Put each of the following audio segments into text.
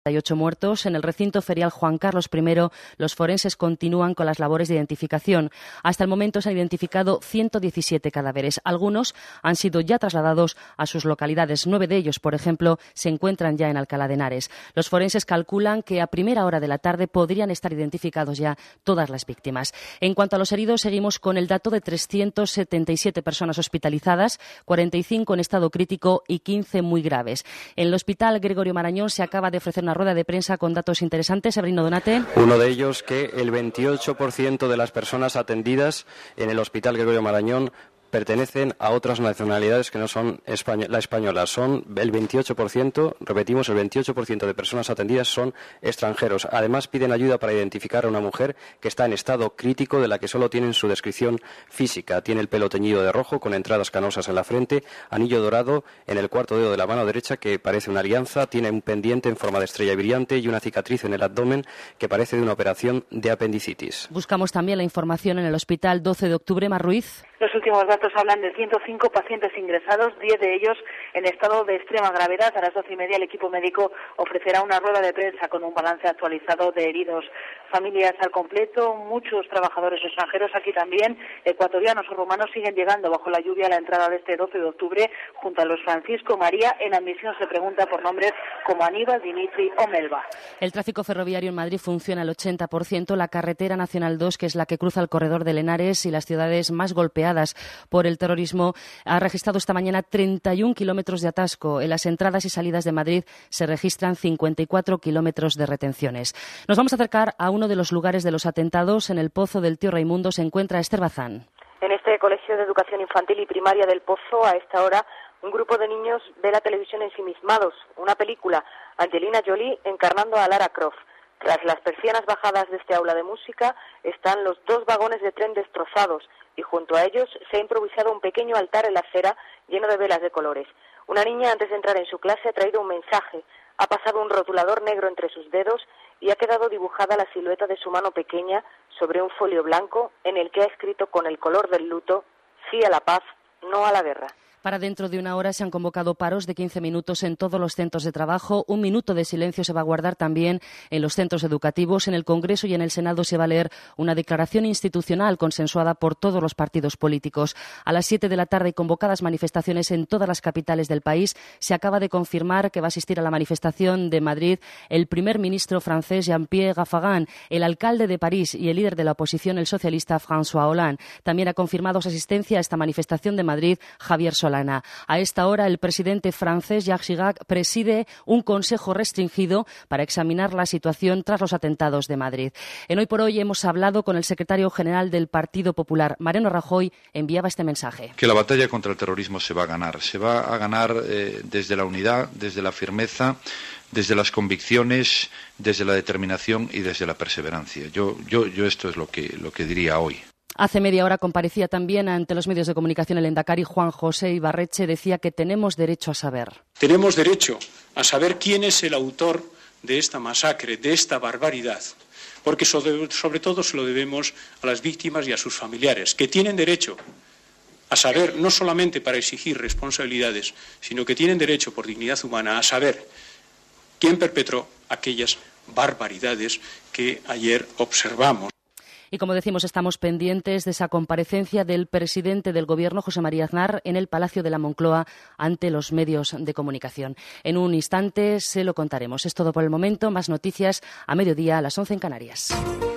8 muertos. En el recinto ferial Juan Carlos I, los forenses continúan con las labores de identificación. Hasta el momento se han identificado 117 cadáveres. Algunos han sido ya trasladados a sus localidades. 9 de ellos, por ejemplo, se encuentran ya en Alcalá de Henares. Los forenses calculan que a primera hora de la tarde podrían estar identificados ya todas las víctimas. En cuanto a los heridos, seguimos con el dato de 377 personas hospitalizadas, 45 en estado crítico y 15 muy graves. En el Hospital Gregorio Marañón se acaba de ofrecer una rueda de prensa con datos interesantes. Sabrino Donate. Uno de ellos, que el 28% de las personas atendidas en el Hospital Gregorio Marañón pertenecen a otras nacionalidades que no son la española. Son el 28%, repetimos, el 28% de personas atendidas son extranjeros. Además, piden ayuda para identificar a una mujer que está en estado crítico, de la que solo tienen su descripción física. Tiene el pelo teñido de rojo, con entradas canosas en la frente, anillo dorado en el cuarto dedo de la mano derecha que parece una alianza, tiene un pendiente en forma de estrella brillante y una cicatriz en el abdomen que parece de una operación de apendicitis. Buscamos también la información en el Hospital 12 de Octubre. Mar Ruiz. Los últimos datos hablan de 105 pacientes ingresados, 10 de ellos en estado de extrema gravedad. A las 12:30 el equipo médico ofrecerá una rueda de prensa con un balance actualizado de heridos. Familias al completo, muchos trabajadores extranjeros aquí también, ecuatorianos o rumanos, siguen llegando bajo la lluvia a la entrada de este 12 de octubre junto a los Francisco María. En admisión se pregunta por nombres como Aníbal, Dimitri o Melba. El tráfico ferroviario en Madrid funciona al 80%. La carretera Nacional 2, que es la que cruza el corredor del Henares y las ciudades más golpeadas por el terrorismo, ha registrado esta mañana 31 kilómetros de atasco. En las entradas y salidas de Madrid se registran 54 kilómetros de retenciones. Nos vamos a acercar a uno de los lugares de los atentados. En el Pozo del Tío Raimundo se encuentra Esther Bazán. En este colegio de educación infantil y primaria del Pozo, a esta hora, un grupo de niños ve la televisión ensimismados. Una película, Angelina Jolie encarnando a Lara Croft. Tras las persianas bajadas de este aula de música están los 2 vagones de tren destrozados y junto a ellos se ha improvisado un pequeño altar en la acera lleno de velas de colores. Una niña, antes de entrar en su clase, ha traído un mensaje, ha pasado un rotulador negro entre sus dedos y ha quedado dibujada la silueta de su mano pequeña sobre un folio blanco en el que ha escrito con el color del luto: sí a la paz, no a la guerra. Para dentro de una hora se han convocado paros de 15 minutos en todos los centros de trabajo. 1 minuto de silencio se va a guardar también en los centros educativos. En el Congreso y en el Senado se va a leer una declaración institucional consensuada por todos los partidos políticos. A las 7 de la tarde hay convocadas manifestaciones en todas las capitales del país. Se acaba de confirmar que va a asistir a la manifestación de Madrid el primer ministro francés Jean-Pierre Raffarin, el alcalde de París y el líder de la oposición, el socialista François Hollande. También ha confirmado su asistencia a esta manifestación de Madrid Javier Solana. A esta hora, el presidente francés Jacques Chirac preside un consejo restringido para examinar la situación tras los atentados de Madrid. En Hoy por Hoy hemos hablado con el secretario general del Partido Popular. Mariano Rajoy enviaba este mensaje. Que la batalla contra el terrorismo se va a ganar. Se va a ganar desde la unidad, desde la firmeza, desde las convicciones, desde la determinación y desde la perseverancia. Yo esto es lo que diría hoy. Hace media hora comparecía también ante los medios de comunicación el lehendakari Juan José Ibarretxe. Decía que tenemos derecho a saber. Tenemos derecho a saber quién es el autor de esta masacre, de esta barbaridad, porque sobre todo se lo debemos a las víctimas y a sus familiares, que tienen derecho a saber, no solamente para exigir responsabilidades, sino que tienen derecho por dignidad humana a saber quién perpetró aquellas barbaridades que ayer observamos. Y como decimos, estamos pendientes de esa comparecencia del presidente del Gobierno, José María Aznar, en el Palacio de la Moncloa ante los medios de comunicación. En un instante se lo contaremos. Es todo por el momento. Más noticias a mediodía a las 11 en Canarias.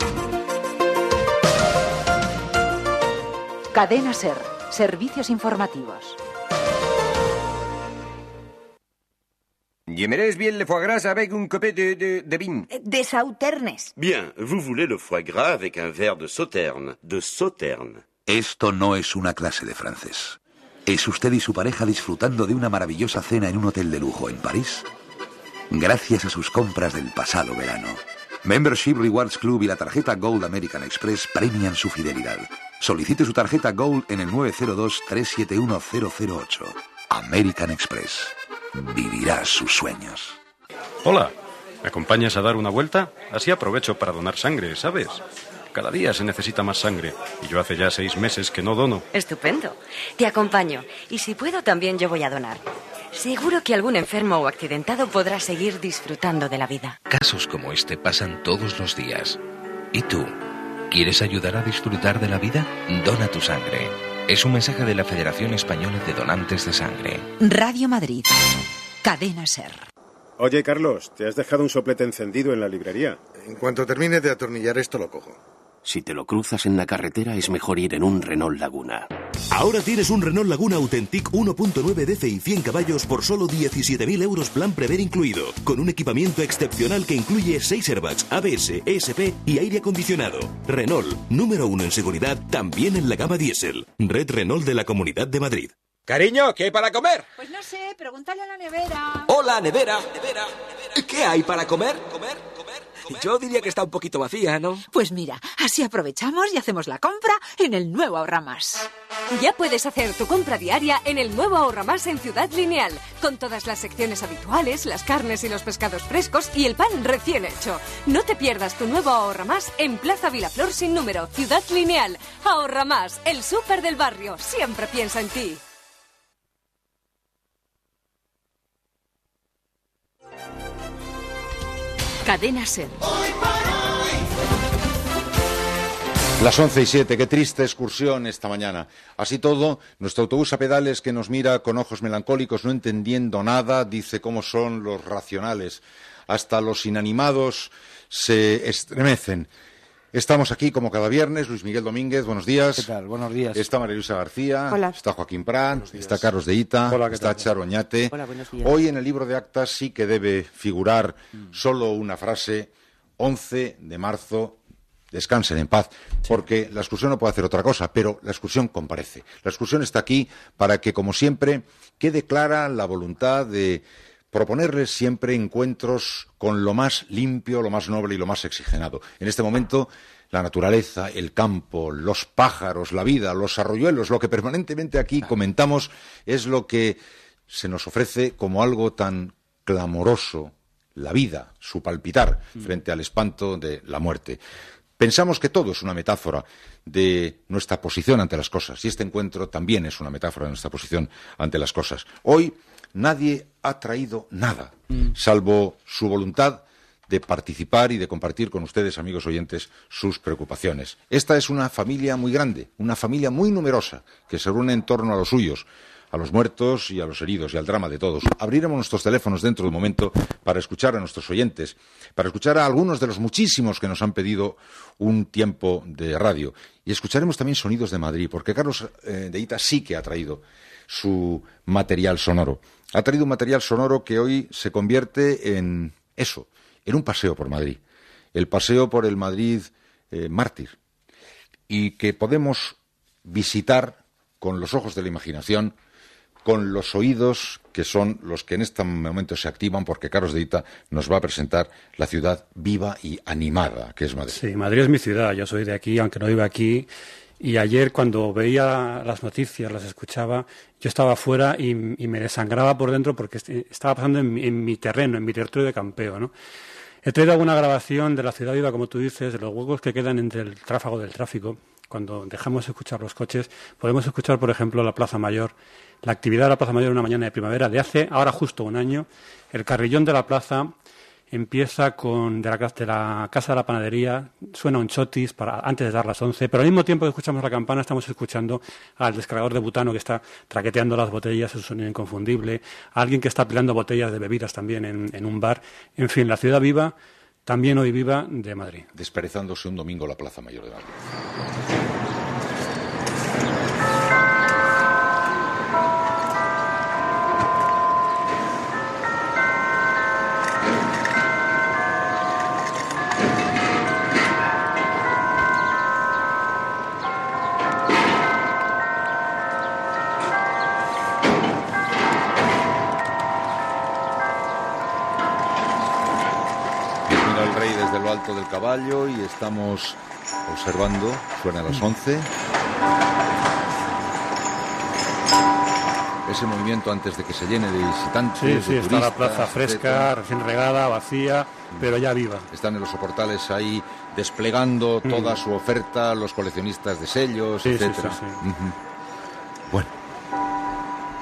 Cadena SER. Servicios informativos. J'aimerais bien le foie gras avec un copé de vin. De Sauternes. Bien, vous voulez le foie gras avec un verre de Sauterne. De Sauterne. Esto no es una clase de francés. ¿Es usted y su pareja disfrutando de una maravillosa cena en un hotel de lujo en París? Gracias a sus compras del pasado verano. Membership Rewards Club y la tarjeta Gold American Express premian su fidelidad. Solicite su tarjeta Gold en el 902-371-008. American Express. Vivirá sus sueños. Hola, ¿me acompañas a dar una vuelta? Así aprovecho para donar sangre, ¿sabes? Cada día se necesita más sangre y yo hace ya 6 meses que no dono. Estupendo. Te acompaño y si puedo también yo voy a donar. Seguro que algún enfermo o accidentado podrá seguir disfrutando de la vida. Casos como este pasan todos los días. ¿Y tú? ¿Quieres ayudar a disfrutar de la vida? Dona tu sangre. Es un mensaje de la Federación Española de Donantes de Sangre. Radio Madrid. Cadena SER. Oye, Carlos, te has dejado un soplete encendido en la librería. En cuanto termine de atornillar esto, lo cojo. Si te lo cruzas en la carretera, es mejor ir en un Renault Laguna. Ahora tienes un Renault Laguna Authentic 1.9 DCi 100 caballos por solo 17.000 euros plan prever incluido, con un equipamiento excepcional que incluye 6 airbags, ABS, ESP y aire acondicionado. Renault, número 1 en seguridad, también en la gama diésel. Red Renault de la Comunidad de Madrid. Cariño, ¿qué hay para comer? Pues no sé, pregúntale a la nevera. Hola, nevera. ¿Qué hay para comer? Yo diría que está un poquito vacía, ¿no? Pues mira, así aprovechamos y hacemos la compra en el nuevo Ahorramás. Ya puedes hacer tu compra diaria en el nuevo Ahorramás en Ciudad Lineal, con todas las secciones habituales, las carnes y los pescados frescos y el pan recién hecho. No te pierdas tu nuevo Ahorramás en Plaza Vilaflor sin número, Ciudad Lineal. Ahorramás, el súper del barrio, siempre piensa en ti. Cadena SER. Las 11:07, qué triste excursión esta mañana. Así todo, nuestro autobús a pedales que nos mira con ojos melancólicos, no entendiendo nada, dice cómo son los racionales. Hasta los inanimados se estremecen. Estamos aquí como cada viernes, Luis Miguel Domínguez, buenos días. ¿Qué tal? Buenos días. Está María Luisa García. Hola. Está Joaquín Prat, está Carlos de Ita, está Charo Oñate. Hola, buenos días. Hoy en el libro de actas sí que debe figurar solo una frase, 11 de marzo, descansen en paz, porque la excursión no puede hacer otra cosa, pero la excursión comparece. La excursión está aquí para que, como siempre, quede clara la voluntad de proponerles siempre encuentros con lo más limpio, lo más noble y lo más oxigenado. En este momento, la naturaleza, el campo, los pájaros, la vida, los arroyuelos, lo que permanentemente aquí comentamos es lo que se nos ofrece como algo tan clamoroso, la vida, su palpitar frente al espanto de la muerte. Pensamos que todo es una metáfora de nuestra posición ante las cosas, y este encuentro también es una metáfora de nuestra posición ante las cosas. Hoy nadie ha traído nada, salvo su voluntad de participar y de compartir con ustedes, amigos oyentes, sus preocupaciones. Esta es una familia muy grande, una familia muy numerosa, que se reúne en torno a los suyos, a los muertos y a los heridos y al drama de todos. Abriremos nuestros teléfonos dentro de un momento para escuchar a nuestros oyentes, para escuchar a algunos de los muchísimos que nos han pedido un tiempo de radio. Y escucharemos también sonidos de Madrid, porque Carlos de Ita sí que ha traído su material sonoro. Ha traído un material sonoro que hoy se convierte en eso, en un paseo por Madrid. El paseo por el Madrid mártir. Y que podemos visitar con los ojos de la imaginación, con los oídos que son los que en este momento se activan, porque Carlos de Ita nos va a presentar la ciudad viva y animada que es Madrid. Sí, Madrid es mi ciudad, yo soy de aquí, aunque no vivo aquí. Y ayer, cuando veía las noticias, las escuchaba, yo estaba afuera y me desangraba por dentro porque estaba pasando en mi terreno, en mi territorio de campeo, ¿no? He traído alguna grabación de la ciudad viva, como tú dices, de los huecos que quedan entre el tráfago del tráfico. Cuando dejamos de escuchar los coches, podemos escuchar, por ejemplo, la Plaza Mayor. La actividad de la Plaza Mayor una mañana de primavera de hace, ahora justo un año. El carrillón de la plaza empieza de la Casa de la Panadería, suena un chotis antes de dar las 11, pero al mismo tiempo que escuchamos la campana estamos escuchando al descargador de butano que está traqueteando las botellas, es un sonido inconfundible, a alguien que está pelando botellas de bebidas también en un bar. En fin, la ciudad viva, también hoy viva, de Madrid. Desperezándose un domingo la Plaza Mayor de Madrid. Del caballo y estamos observando, suena a las 11, ese movimiento antes de que se llene de visitantes, sí, de turistas, está la plaza fresca, recién regada, vacía, pero ya viva. Están en los soportales ahí desplegando toda su oferta, los coleccionistas de sellos, etcétera. Sí. Bueno,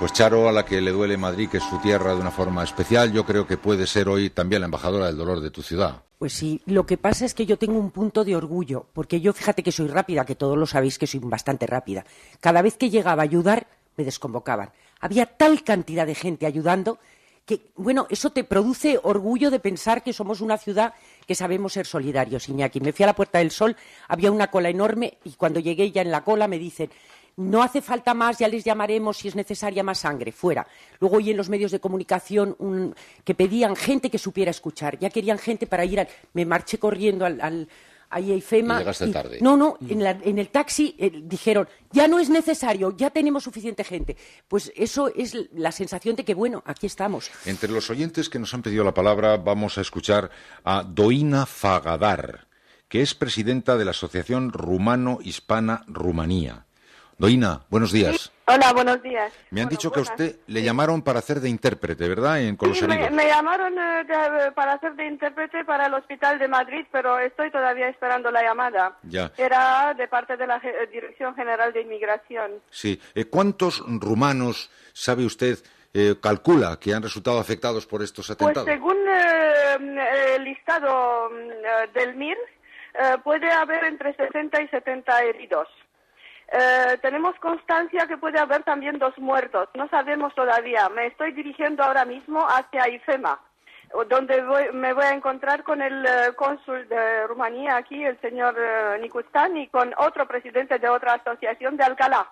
Pues Charo, a la que le duele Madrid, que es su tierra, de una forma especial, yo creo que puede ser hoy también la embajadora del dolor de tu ciudad. Pues sí, lo que pasa es que yo tengo un punto de orgullo, porque yo, fíjate que soy rápida, que todos lo sabéis que soy bastante rápida. Cada vez que llegaba a ayudar, me desconvocaban. Había tal cantidad de gente ayudando que, bueno, eso te produce orgullo de pensar que somos una ciudad que sabemos ser solidarios, Iñaki. Me fui a la Puerta del Sol, había una cola enorme y cuando llegué ya en la cola me dicen: no hace falta más, ya les llamaremos si es necesaria más sangre, fuera. Luego oí en los medios de comunicación que pedían gente que supiera escuchar, ya querían gente para ir me marché corriendo ahí a IFEMA. Y llegaste tarde. No, en el taxi dijeron, ya no es necesario, ya tenemos suficiente gente. Pues eso es la sensación de que, bueno, aquí estamos. Entre los oyentes que nos han pedido la palabra vamos a escuchar a Doina Fagadar, que es presidenta de la Asociación Rumano-Hispana Rumanía. Doina, buenos días. Sí. Hola, buenos días. Me han dicho que a usted le llamaron para hacer de intérprete, ¿verdad? Con los heridos. Me llamaron para hacer de intérprete para el Hospital de Madrid, pero estoy todavía esperando la llamada. Ya. Era de parte de la Dirección General de Inmigración. Sí. ¿Cuántos rumanos, sabe usted, calcula que han resultado afectados por estos atentados? Pues según el listado del MIR, puede haber entre 60 y 70 heridos. Tenemos constancia que puede haber también 2 muertos. No sabemos todavía. Me estoy dirigiendo ahora mismo hacia IFEMA, donde me voy a encontrar con el cónsul de Rumanía aquí, el señor Nicustan, y con otro presidente de otra asociación de Alcalá.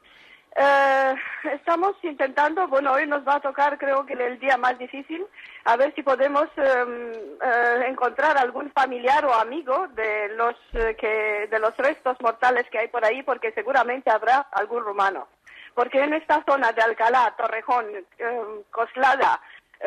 Estamos intentando, bueno, hoy nos va a tocar, creo que el día más difícil, a ver si podemos encontrar algún familiar o amigo de los restos mortales que hay por ahí, porque seguramente habrá algún rumano. Porque en esta zona de Alcalá, Torrejón, Coslada,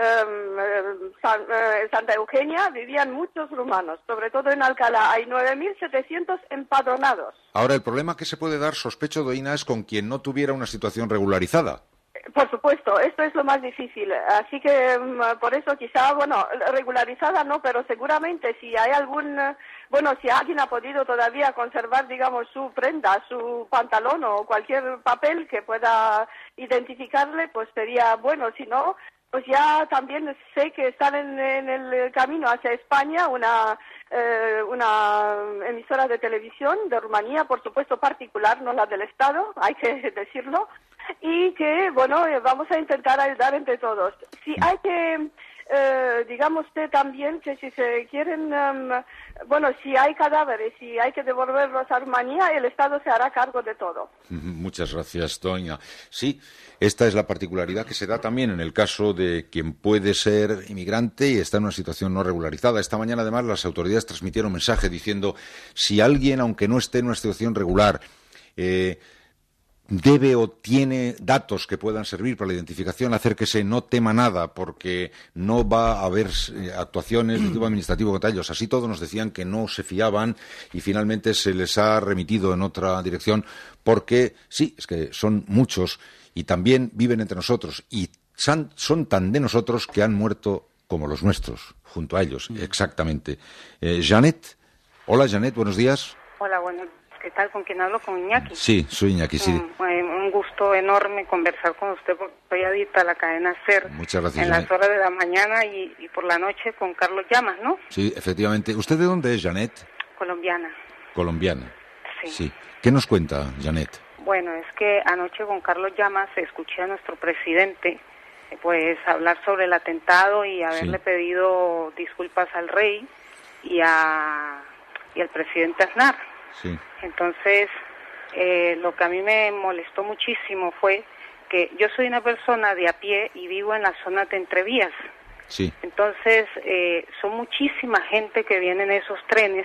Santa Eugenia vivían muchos rumanos, sobre todo en Alcalá. Hay 9.700 empadronados. Ahora, el problema que se puede dar, sospecho, Doina, es con quien no tuviera una situación regularizada. Por supuesto, esto es lo más difícil. Así que por eso quizá, bueno, regularizada no, pero seguramente si hay si alguien ha podido todavía conservar, digamos, su prenda, su pantalón o cualquier papel que pueda identificarle, pues sería bueno. Si no, pues ya también sé que están en el camino hacia España una emisora de televisión de Rumanía, por supuesto particular, no la del Estado, hay que decirlo, y que, bueno, vamos a intentar ayudar entre todos. Si hay que, digamos usted también que si se quieren, si hay cadáveres, si hay que devolverlos a Rumanía, el Estado se hará cargo de todo. Muchas gracias, Doña. Sí, esta es la particularidad que se da también en el caso de quien puede ser inmigrante y está en una situación no regularizada. Esta mañana, además, las autoridades transmitieron un mensaje diciendo si alguien, aunque no esté en una situación regular, debe o tiene datos que puedan servir para la identificación, acérquese, no tema nada, porque no va a haber actuaciones de tipo administrativo contra ellos. Así todos nos decían que no se fiaban y finalmente se les ha remitido en otra dirección, porque sí, es que son muchos y también viven entre nosotros y son tan de nosotros que han muerto como los nuestros, junto a ellos, exactamente. Janet, hola Janet, buenos días. Hola, buenos días. ¿Qué tal? ¿Con quién hablo? ¿Con Iñaki? Sí, soy Iñaki, sí. Un gusto enorme conversar con usted, porque estoy adicta a la cadena SER. Muchas gracias. En las horas de la mañana y por la noche con Carlos Llamas, ¿no? Sí, efectivamente. ¿Usted de dónde es, Janet? Colombiana. Colombiana. Sí. ¿Qué nos cuenta, Janet? Bueno, es que anoche con Carlos Llamas escuché a nuestro presidente pues hablar sobre el atentado y haberle pedido disculpas al rey y al presidente Aznar. Sí. Entonces, lo que a mí me molestó muchísimo fue que yo soy una persona de a pie y vivo en la zona de Entrevías. Sí. Entonces, son muchísima gente que viene en esos trenes,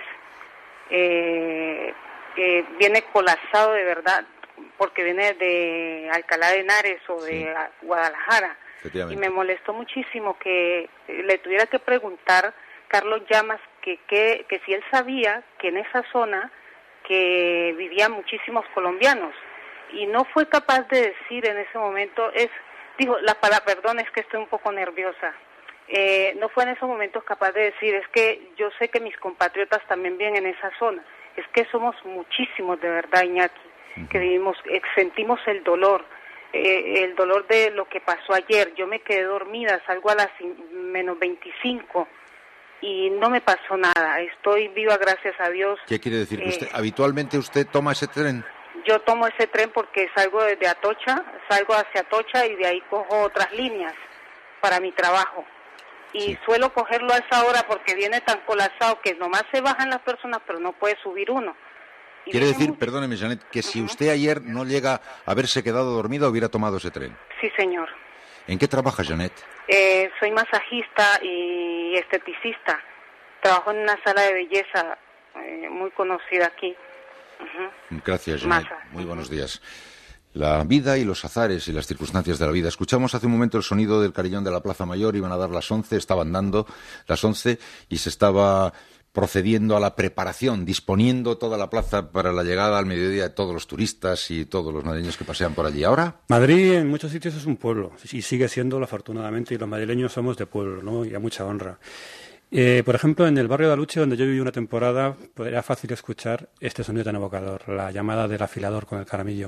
que viene colapsado de verdad, porque viene de Alcalá de Henares o de Guadalajara. Y me molestó muchísimo que le tuviera que preguntar Carlos Llamas que si él sabía que en esa zona que vivían muchísimos colombianos y no fue capaz de decir en ese momento, perdón, es que estoy un poco nerviosa, no fue en esos momentos capaz de decir, es que yo sé que mis compatriotas también viven en esa zona, es que somos muchísimos de verdad, Iñaki, que vivimos, sentimos el dolor, el dolor de lo que pasó ayer. Yo me quedé dormida, salgo a las menos 25 y no me pasó nada. Estoy viva, gracias a Dios. ¿Qué quiere decir? Que habitualmente usted toma ese tren. Yo tomo ese tren porque salgo desde Atocha, salgo hacia Atocha y de ahí cojo otras líneas para mi trabajo. Y suelo cogerlo a esa hora porque viene tan colapsado que nomás se bajan las personas, pero no puede subir uno. Y quiere decir, perdóneme, Janet, que si usted ayer no llega a haberse quedado dormida, hubiera tomado ese tren. Sí, señor. ¿En qué trabaja, Janet? Soy masajista y esteticista. Trabajo en una sala de belleza muy conocida aquí. Gracias, Janet. Muy buenos días. La vida y los azares y las circunstancias de la vida. Escuchamos hace un momento el sonido del carillón de la Plaza Mayor, iban a dar las 11, estaban dando las 11 y se estaba procediendo a la preparación, disponiendo toda la plaza para la llegada al mediodía de todos los turistas y todos los madrileños que pasean por allí. ¿Ahora? Madrid en muchos sitios es un pueblo y sigue siéndolo afortunadamente, y los madrileños somos de pueblo, ¿no? Y a mucha honra. Por ejemplo, en el barrio de Aluche, donde yo viví una temporada, pues era fácil escuchar este sonido tan evocador, la llamada del afilador con el caramillo.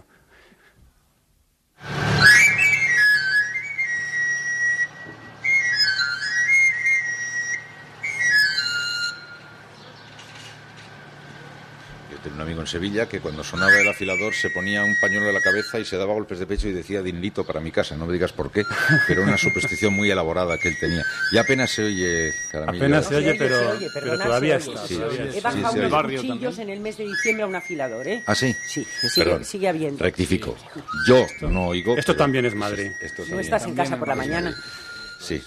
Un amigo en Sevilla que cuando sonaba el afilador se ponía un pañuelo en la cabeza y se daba golpes de pecho y decía dinerito para mi casa. No me digas por qué, pero una superstición muy elaborada que él tenía. Y apenas se oye, caramillo. Apenas se oye, pero todavía está. He bajado unos cuchillos en el mes de diciembre a un afilador, ¿eh? ¿Ah, sí? Sí, sigue habiendo. Rectifico. Yo no oigo. Esto también es Madrid. No estás en casa por la mañana. Sí.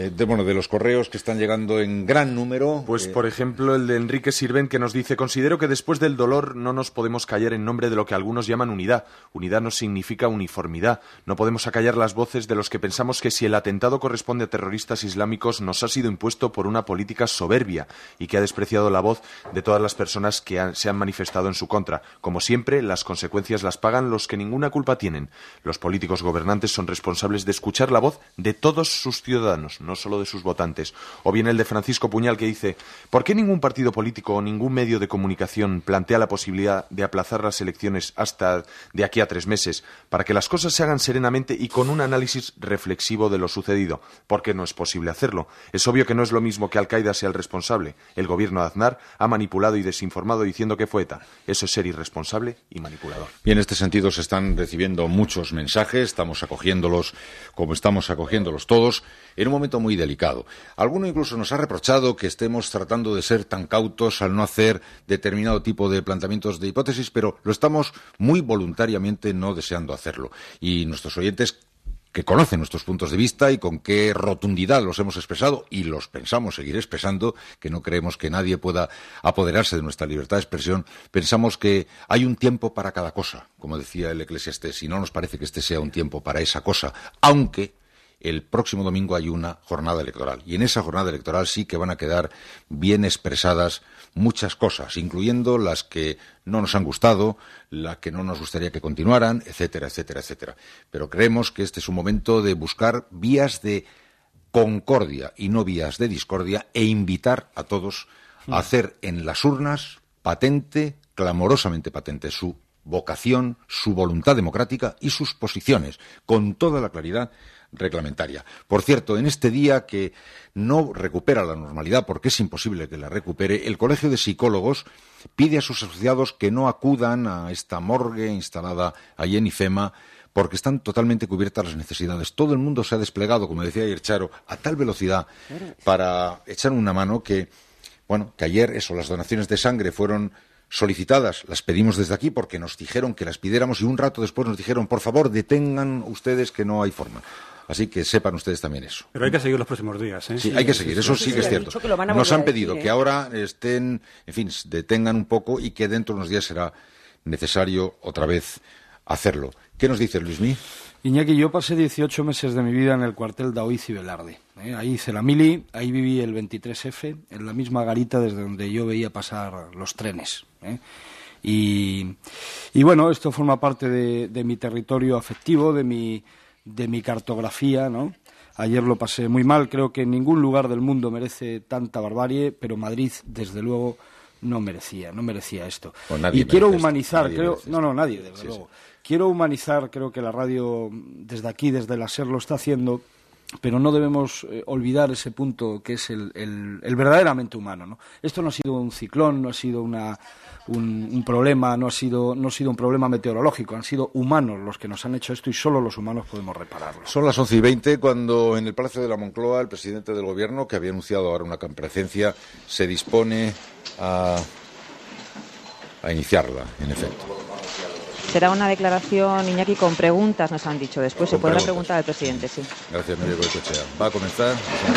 De los correos que están llegando en gran número. Pues, por ejemplo, el de Enrique Sirven, que nos dice: considero que después del dolor no nos podemos callar en nombre de lo que algunos llaman unidad. Unidad no significa uniformidad. No podemos acallar las voces de los que pensamos que si el atentado corresponde a terroristas islámicos nos ha sido impuesto por una política soberbia y que ha despreciado la voz de todas las personas que se han manifestado en su contra. Como siempre, las consecuencias las pagan los que ninguna culpa tienen. Los políticos gobernantes son responsables de escuchar la voz de todos sus ciudadanos, no solo de sus votantes. O bien el de Francisco Puñal, que dice: ¿por qué ningún partido político o ningún medio de comunicación plantea la posibilidad de aplazar las elecciones hasta de aquí a 3 meses para que las cosas se hagan serenamente y con un análisis reflexivo de lo sucedido? ¿Por qué no es posible hacerlo? Es obvio que no es lo mismo que Al-Qaeda sea el responsable. El gobierno de Aznar ha manipulado y desinformado diciendo que fue ETA. Eso es ser irresponsable y manipulador. Y en este sentido se están recibiendo muchos mensajes, estamos acogiéndolos como estamos acogiéndolos todos, en un momento muy delicado. Alguno incluso nos ha reprochado que estemos tratando de ser tan cautos al no hacer determinado tipo de planteamientos de hipótesis, pero lo estamos muy voluntariamente no deseando hacerlo. Y nuestros oyentes, que conocen nuestros puntos de vista y con qué rotundidad los hemos expresado y los pensamos seguir expresando, que no creemos que nadie pueda apoderarse de nuestra libertad de expresión, pensamos que hay un tiempo para cada cosa, como decía el Eclesiastés, y no nos parece que este sea un tiempo para esa cosa, aunque el próximo domingo hay una jornada electoral. Y en esa jornada electoral sí que van a quedar bien expresadas muchas cosas, incluyendo las que no nos han gustado, las que no nos gustaría que continuaran, etcétera, etcétera, etcétera. Pero creemos que este es un momento de buscar vías de concordia y no vías de discordia e invitar a todos a hacer en las urnas patente, clamorosamente patente, su vocación, su voluntad democrática y sus posiciones, con toda la claridad reglamentaria. Por cierto, en este día que no recupera la normalidad, porque es imposible que la recupere, el Colegio de Psicólogos pide a sus asociados que no acudan a esta morgue instalada allí en IFEMA, porque están totalmente cubiertas las necesidades. Todo el mundo se ha desplegado, como decía ayer Charo, a tal velocidad para echar una mano que ayer las donaciones de sangre fueron solicitadas, las pedimos desde aquí porque nos dijeron que las pidiéramos y un rato después nos dijeron: por favor, detengan ustedes que no hay forma. Así que sepan ustedes también eso. Pero hay que seguir los próximos días, ¿eh? Sí, hay que seguir, eso sí que es cierto. Nos han pedido que ahora detengan un poco y que dentro de unos días será necesario otra vez hacerlo. ¿Qué nos dice Luismi? Iñaki, yo pasé 18 meses de mi vida en el cuartel Daoiz y Velarde. Ahí hice la mili, ahí viví el 23F, en la misma garita desde donde yo veía pasar los trenes. Y bueno, esto forma parte de mi territorio afectivo, de mi cartografía, ¿no? Ayer lo pasé muy mal, creo que ningún lugar del mundo merece tanta barbarie, pero Madrid, desde luego, no merecía esto. Pues nadie y quiero merece humanizar, esto, creo, merece nadie, desde luego. Quiero humanizar, creo que la radio desde aquí, desde la SER lo está haciendo, pero no debemos olvidar ese punto que es el verdaderamente humano, ¿no? Esto no ha sido un ciclón, no ha sido un problema, no ha sido un problema meteorológico, han sido humanos los que nos han hecho esto y solo los humanos podemos repararlo. Son las 11:20 cuando en el Palacio de la Moncloa el presidente del Gobierno, que había anunciado ahora una comparecencia, se dispone a iniciarla, en efecto. Será una declaración, Iñaki, con preguntas, nos han dicho. Después se podrá preguntas. preguntar al presidente, sí. Gracias, Nuria Goicoechea. Va a comenzar.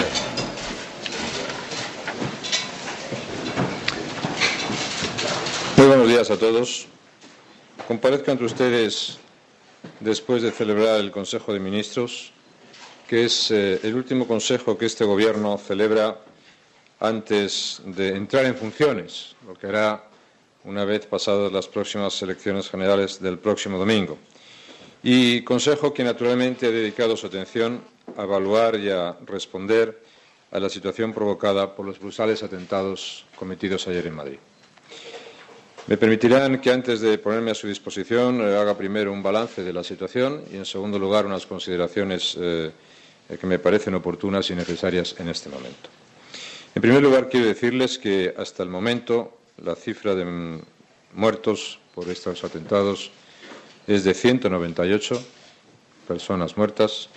Muy buenos días a todos. Comparezco ante ustedes después de celebrar el Consejo de Ministros, que es el último consejo que este Gobierno celebra antes de entrar en funciones, lo que hará una vez pasadas las próximas elecciones generales del próximo domingo. Y consejo que naturalmente ha dedicado su atención a evaluar y a responder a la situación provocada por los brutales atentados cometidos ayer en Madrid. Me permitirán que antes de ponerme a su disposición haga primero un balance de la situación y, en segundo lugar, unas consideraciones que me parecen oportunas y necesarias en este momento. En primer lugar, quiero decirles que hasta el momento la cifra de muertos por estos atentados es de 198 personas muertas,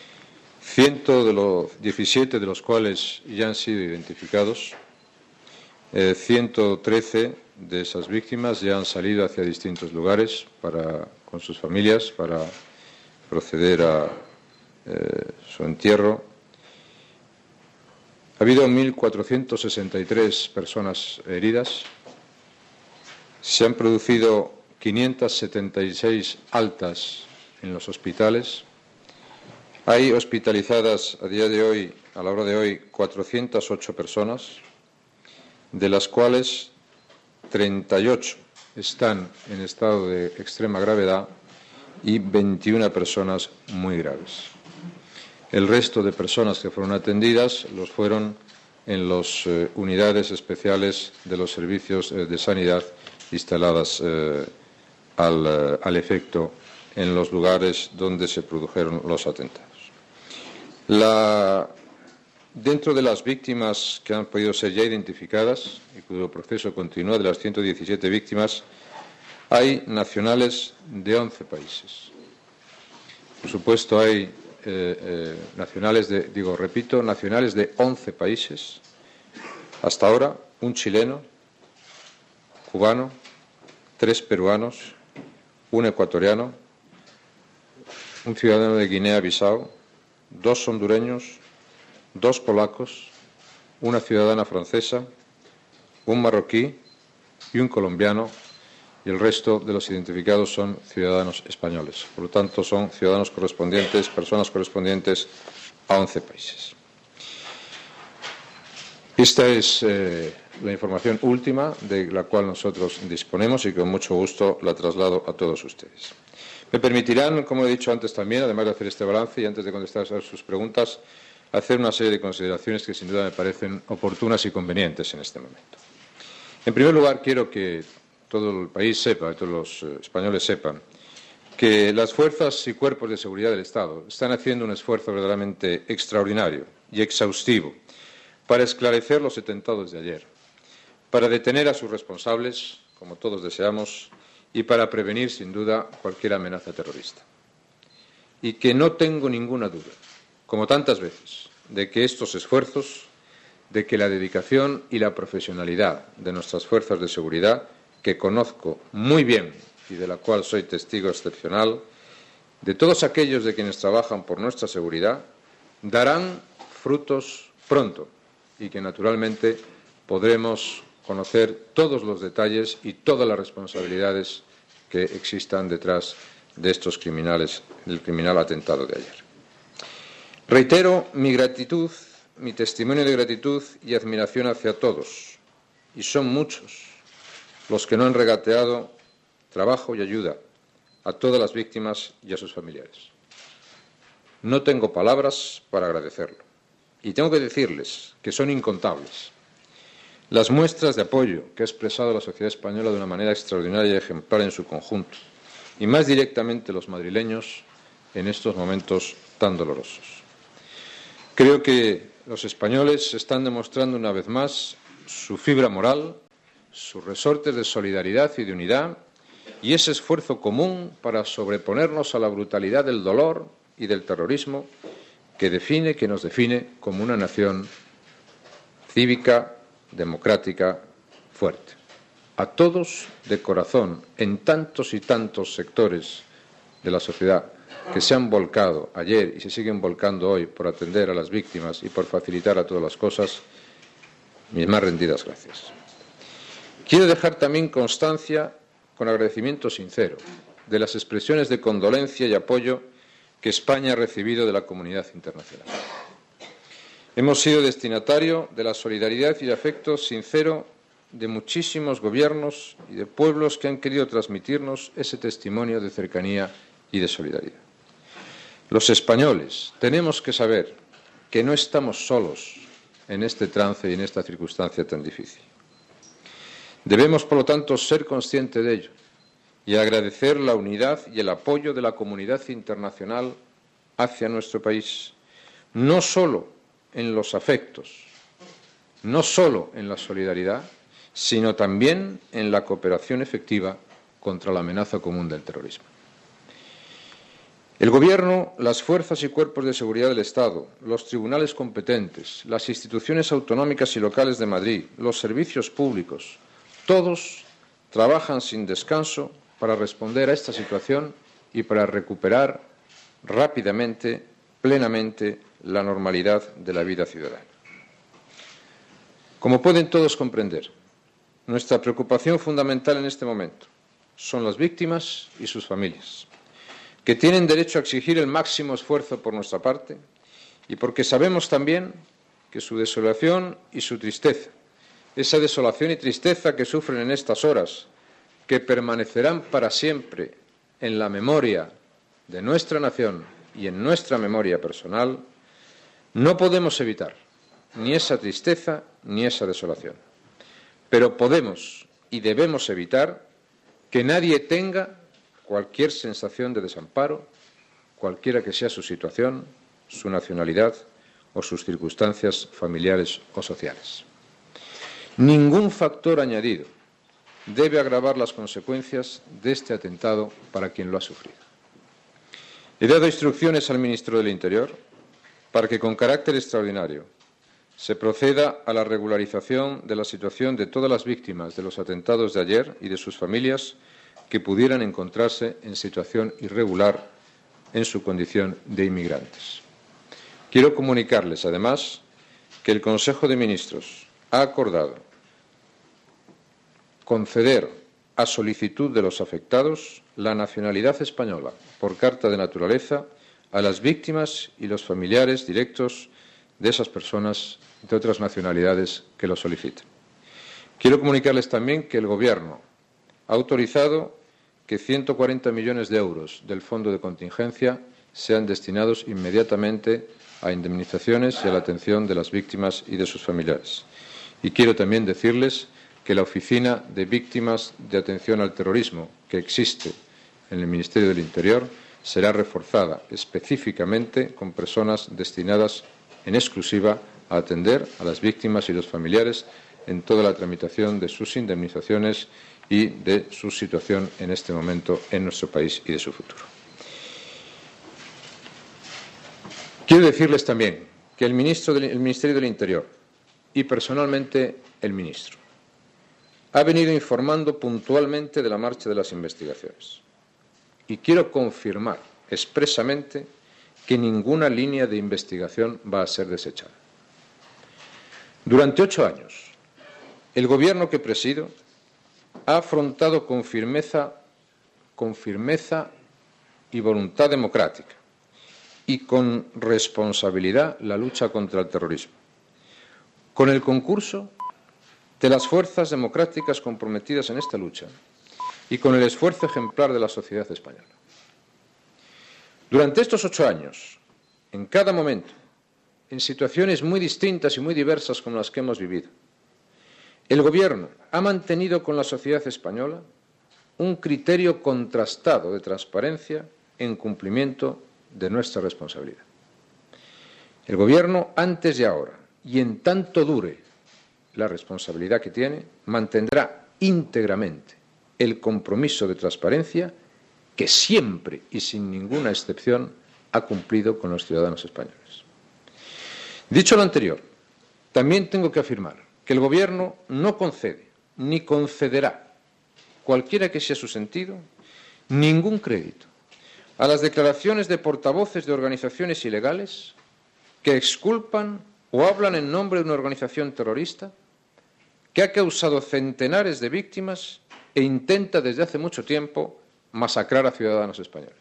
117 de los cuales ya han sido identificados, 113 de esas víctimas ya han salido hacia distintos lugares con sus familias para proceder a su entierro. Ha habido 1.463 personas heridas. Se han producido 576 altas en los hospitales. Hay hospitalizadas a día de hoy, a la hora de hoy, 408 personas, de las cuales 38 están en estado de extrema gravedad y 21 personas muy graves. El resto de personas que fueron atendidas los fueron en las unidades especiales de los servicios de sanidad instaladas al efecto en los lugares donde se produjeron los atentados. Dentro de las víctimas que han podido ser ya identificadas y cuyo proceso continúa, de las 117 víctimas, hay nacionales de 11 países. Por supuesto, hay nacionales de 11 países. Hasta ahora, un chileno, cubano, 3 peruanos, un ecuatoriano, un ciudadano de Guinea-Bissau, 2 hondureños, 2 polacos, una ciudadana francesa, un marroquí y un colombiano, y el resto de los identificados son ciudadanos españoles. Por lo tanto, son ciudadanos correspondientes, personas correspondientes a 11 países. Esta es la información última de la cual nosotros disponemos y con mucho gusto la traslado a todos ustedes. Me permitirán, como he dicho antes también, además de hacer este balance y antes de contestar a sus preguntas, hacer una serie de consideraciones que sin duda me parecen oportunas y convenientes en este momento. En primer lugar, quiero que todo el país sepa, que todos los españoles sepan, que las fuerzas y cuerpos de seguridad del Estado están haciendo un esfuerzo verdaderamente extraordinario y exhaustivo para esclarecer los atentados de ayer, para detener a sus responsables, como todos deseamos, y para prevenir, sin duda, cualquier amenaza terrorista. Y que no tengo ninguna duda, como tantas veces, de que estos esfuerzos, de que la dedicación y la profesionalidad de nuestras fuerzas de seguridad, que conozco muy bien y de la cual soy testigo excepcional, de todos aquellos de quienes trabajan por nuestra seguridad, darán frutos pronto y que, naturalmente, podremos conocer todos los detalles y todas las responsabilidades que existan detrás de estos criminales, del criminal atentado de ayer. Reitero mi gratitud, mi testimonio de gratitud y admiración hacia todos, y son muchos los que no han regateado trabajo y ayuda a todas las víctimas y a sus familiares. No tengo palabras para agradecerlo, y tengo que decirles que son incontables las muestras de apoyo que ha expresado la sociedad española de una manera extraordinaria y ejemplar en su conjunto, y más directamente los madrileños en estos momentos tan dolorosos. Creo que los españoles están demostrando una vez más su fibra moral, sus resortes de solidaridad y de unidad, y ese esfuerzo común para sobreponernos a la brutalidad del dolor y del terrorismo que nos define como una nación cívica, democrática, fuerte. A todos, de corazón, en tantos y tantos sectores de la sociedad que se han volcado ayer y se siguen volcando hoy por atender a las víctimas y por facilitar a todas las cosas, mis más rendidas gracias. Quiero dejar también constancia, con agradecimiento sincero, de las expresiones de condolencia y apoyo que España ha recibido de la comunidad internacional. Hemos sido destinatario de la solidaridad y el afecto sincero de muchísimos gobiernos y de pueblos que han querido transmitirnos ese testimonio de cercanía y de solidaridad. Los españoles tenemos que saber que no estamos solos en este trance y en esta circunstancia tan difícil. Debemos, por lo tanto, ser conscientes de ello y agradecer la unidad y el apoyo de la comunidad internacional hacia nuestro país, no solo en los afectos, no solo en la solidaridad, sino también en la cooperación efectiva contra la amenaza común del terrorismo. El Gobierno, las fuerzas y cuerpos de seguridad del Estado, los tribunales competentes, las instituciones autonómicas y locales de Madrid, los servicios públicos, todos trabajan sin descanso para responder a esta situación y para recuperar rápidamente, plenamente, la normalidad de la vida ciudadana. Como pueden todos comprender, nuestra preocupación fundamental en este momento son las víctimas y sus familias, que tienen derecho a exigir el máximo esfuerzo por nuestra parte y porque sabemos también que su desolación y su tristeza, esa desolación y tristeza que sufren en estas horas, que permanecerán para siempre en la memoria de nuestra nación y en nuestra memoria personal, no podemos evitar ni esa tristeza ni esa desolación. Pero podemos y debemos evitar que nadie tenga cualquier sensación de desamparo, cualquiera que sea su situación, su nacionalidad o sus circunstancias familiares o sociales. Ningún factor añadido debe agravar las consecuencias de este atentado para quien lo ha sufrido. He dado instrucciones al ministro del Interior para que, con carácter extraordinario, se proceda a la regularización de la situación de todas las víctimas de los atentados de ayer y de sus familias que pudieran encontrarse en situación irregular en su condición de inmigrantes. Quiero comunicarles, además, que el Consejo de Ministros ha acordado conceder, a solicitud de los afectados, la nacionalidad española por carta de naturaleza a las víctimas y los familiares directos de esas personas de otras nacionalidades que lo soliciten. Quiero comunicarles también que el Gobierno ha autorizado que 140 millones de euros del Fondo de Contingencia sean destinados inmediatamente a indemnizaciones y a la atención de las víctimas y de sus familiares. Y quiero también decirles que la Oficina de Víctimas de Atención al Terrorismo, que existe en el Ministerio del Interior, será reforzada específicamente con personas destinadas en exclusiva a atender a las víctimas y los familiares en toda la tramitación de sus indemnizaciones y de su situación en este momento en nuestro país y de su futuro. Quiero decirles también que el Ministerio del Interior y personalmente el ministro ha venido informando puntualmente de la marcha de las investigaciones y quiero confirmar expresamente que ninguna línea de investigación va a ser desechada. Durante 8 años, el Gobierno que presido ha afrontado con firmeza y voluntad democrática y con responsabilidad la lucha contra el terrorismo, con el concurso de las fuerzas democráticas comprometidas en esta lucha y con el esfuerzo ejemplar de la sociedad española. Durante estos 8 años, en cada momento, en situaciones muy distintas y muy diversas como las que hemos vivido, El Gobierno ha mantenido con la sociedad española un criterio contrastado de transparencia en cumplimiento de nuestra responsabilidad. El Gobierno, antes y ahora, y en tanto dure la responsabilidad que tiene, mantendrá íntegramente el compromiso de transparencia que siempre y sin ninguna excepción ha cumplido con los ciudadanos españoles. Dicho lo anterior, también tengo que afirmar que el Gobierno no concede ni concederá, cualquiera que sea su sentido, ningún crédito a las declaraciones de portavoces de organizaciones ilegales que exculpan o hablan en nombre de una organización terrorista que ha causado centenares de víctimas e intenta desde hace mucho tiempo masacrar a ciudadanos españoles.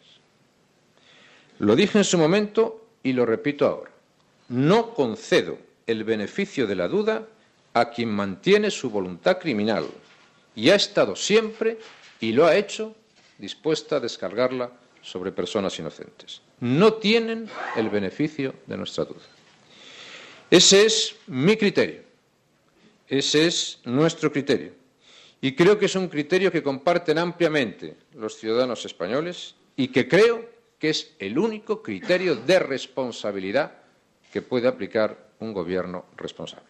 Lo dije en su momento y lo repito ahora. No concedo el beneficio de la duda a quien mantiene su voluntad criminal y ha estado siempre, y lo ha hecho, dispuesta a descargarla sobre personas inocentes. No tienen el beneficio de nuestra duda. Ese es mi criterio. Ese es nuestro criterio. Y creo que es un criterio que comparten ampliamente los ciudadanos españoles y que creo que es el único criterio de responsabilidad que puede aplicar un gobierno responsable.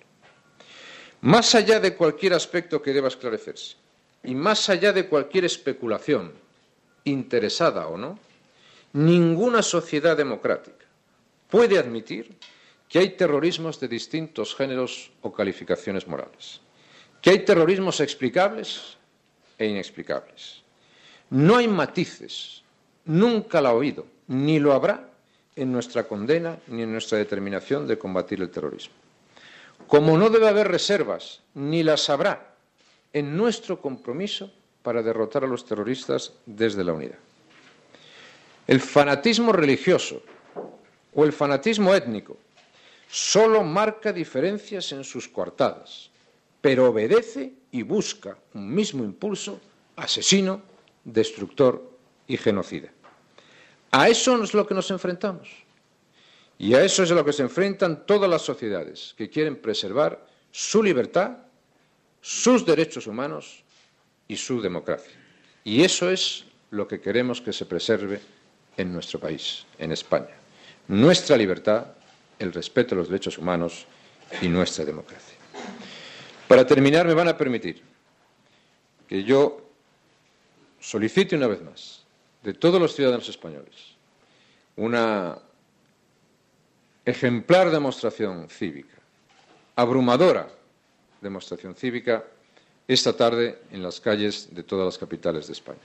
Más allá de cualquier aspecto que deba esclarecerse y más allá de cualquier especulación, interesada o no, ninguna sociedad democrática puede admitir que hay terrorismos de distintos géneros o calificaciones morales, que hay terrorismos explicables e inexplicables. No hay matices, nunca lo ha habido, ni lo habrá en nuestra condena ni en nuestra determinación de combatir el terrorismo. Como no debe haber reservas, ni las habrá en nuestro compromiso para derrotar a los terroristas desde la unidad. El fanatismo religioso o el fanatismo étnico solo marca diferencias en sus coartadas, pero obedece y busca un mismo impulso asesino, destructor y genocida. A eso es lo que nos enfrentamos. Y a eso es a lo que se enfrentan todas las sociedades que quieren preservar su libertad, sus derechos humanos y su democracia. Y eso es lo que queremos que se preserve en nuestro país, en España. Nuestra libertad, el respeto a los derechos humanos y nuestra democracia. Para terminar, me van a permitir que yo solicite una vez más de todos los ciudadanos españoles una ejemplar demostración cívica, abrumadora demostración cívica, esta tarde en las calles de todas las capitales de España.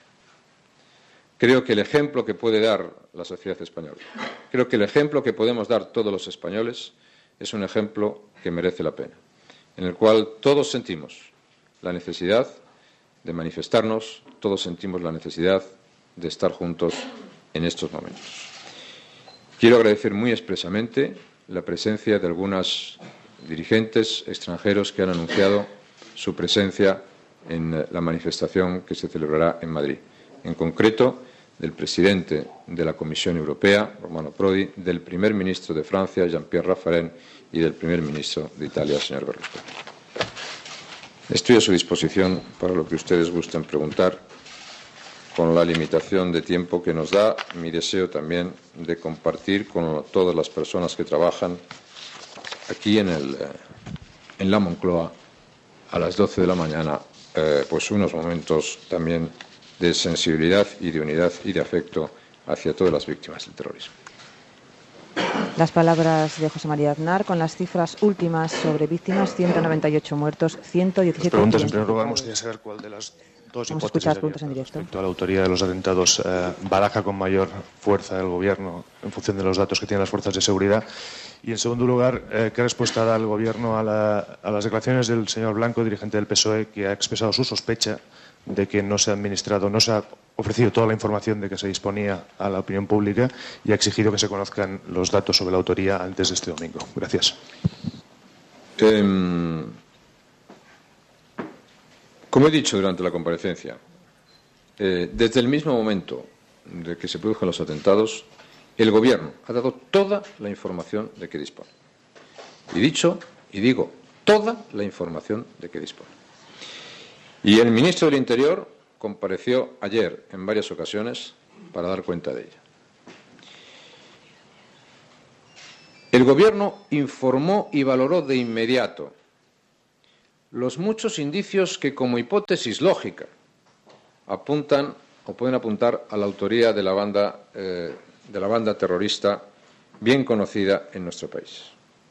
Creo que el ejemplo que puede dar la sociedad española, creo que el ejemplo que podemos dar todos los españoles es un ejemplo que merece la pena, en el cual todos sentimos la necesidad de manifestarnos, todos sentimos la necesidad de estar juntos en estos momentos. Quiero agradecer muy expresamente la presencia de algunos dirigentes extranjeros que han anunciado su presencia en la manifestación que se celebrará en Madrid. En concreto, del presidente de la Comisión Europea, Romano Prodi, del primer ministro de Francia, Jean-Pierre Raffarin, y del primer ministro de Italia, señor Berlusconi. Estoy a su disposición para lo que ustedes gusten preguntar, con la limitación de tiempo que nos da mi deseo también de compartir con todas las personas que trabajan aquí en la Moncloa a las 12 de la mañana, pues unos momentos también de sensibilidad y de unidad y de afecto hacia todas las víctimas del terrorismo. Las palabras de José María Aznar con las cifras últimas sobre víctimas: 198 muertos, 117 Las preguntas, en primer lugar, me gustaría saber cuál de las dos hipótesis respecto a la autoría de los atentados baraja con mayor fuerza el Gobierno en función de los datos que tienen las fuerzas de seguridad. Y, en segundo lugar, ¿qué respuesta da el Gobierno a las declaraciones del señor Blanco, dirigente del PSOE, que ha expresado su sospecha de que no se ha administrado, no se ha ofrecido toda la información de que se disponía a la opinión pública y ha exigido que se conozcan los datos sobre la autoría antes de este domingo? Gracias. Como he dicho durante la comparecencia, desde el mismo momento de que se produjeron los atentados, el Gobierno ha dado toda la información de que dispone. Y digo, toda la información de que dispone. Y el ministro del Interior compareció ayer en varias ocasiones para dar cuenta de ella. El Gobierno informó y valoró de inmediato los muchos indicios que, como hipótesis lógica, apuntan o pueden apuntar a la autoría de la banda terrorista bien conocida en nuestro país.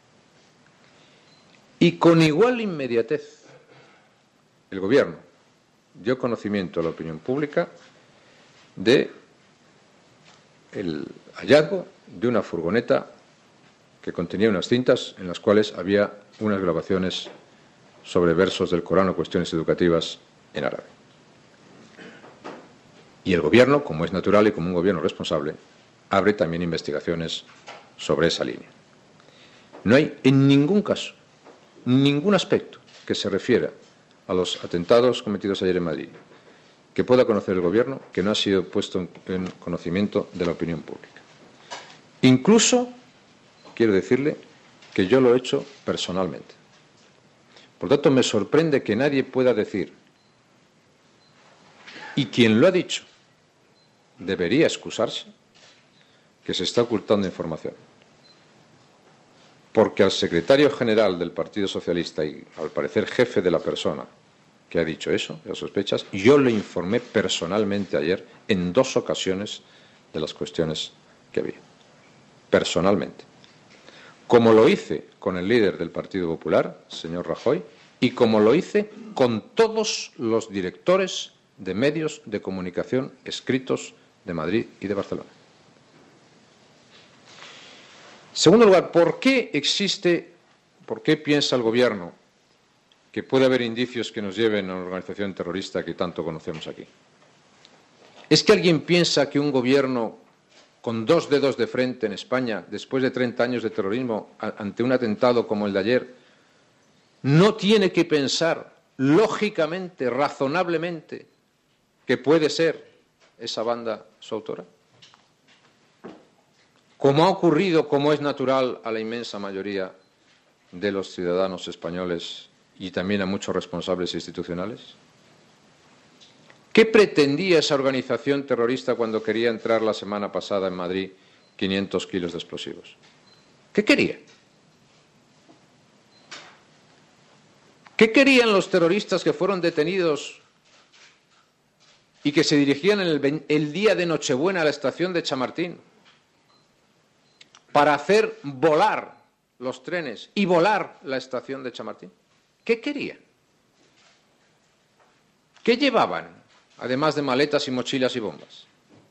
Y con igual inmediatez, el Gobierno dio conocimiento a la opinión pública de el hallazgo de una furgoneta que contenía unas cintas en las cuales había unas grabaciones sobre versos del Corán o cuestiones educativas en árabe. Y el Gobierno, como es natural y como un Gobierno responsable, abre también investigaciones sobre esa línea. No hay en ningún caso, ningún aspecto que se refiera a los atentados cometidos ayer en Madrid que pueda conocer el Gobierno que no ha sido puesto en conocimiento de la opinión pública. Incluso, quiero decirle, que yo lo he hecho personalmente. Por lo tanto, me sorprende que nadie pueda decir, y quien lo ha dicho debería excusarse, que se está ocultando información. Porque al secretario general del Partido Socialista y, al parecer, jefe de la persona que ha dicho eso, las sospechas, yo le informé personalmente ayer en 2 ocasiones de las cuestiones que había. Personalmente. Como lo hice con el líder del Partido Popular, señor Rajoy, y como lo hice con todos los directores de medios de comunicación escritos de Madrid y de Barcelona. En segundo lugar, ¿por qué piensa el Gobierno que puede haber indicios que nos lleven a una organización terrorista que tanto conocemos aquí? ¿Es que alguien piensa que un Gobierno con 2 dedos de frente en España, después de 30 años de terrorismo, ante un atentado como el de ayer, no tiene que pensar lógicamente, razonablemente, que puede ser esa banda su autora? Como ha ocurrido, como es natural a la inmensa mayoría de los ciudadanos españoles y también a muchos responsables institucionales. ¿Qué pretendía esa organización terrorista cuando quería entrar la semana pasada en Madrid 500 kilos de explosivos? ¿Qué quería? ¿Qué querían los terroristas que fueron detenidos y que se dirigían el día de Nochebuena a la estación de Chamartín para hacer volar los trenes y volar la estación de Chamartín? ¿Qué querían? ¿Qué llevaban, además de maletas y mochilas y bombas?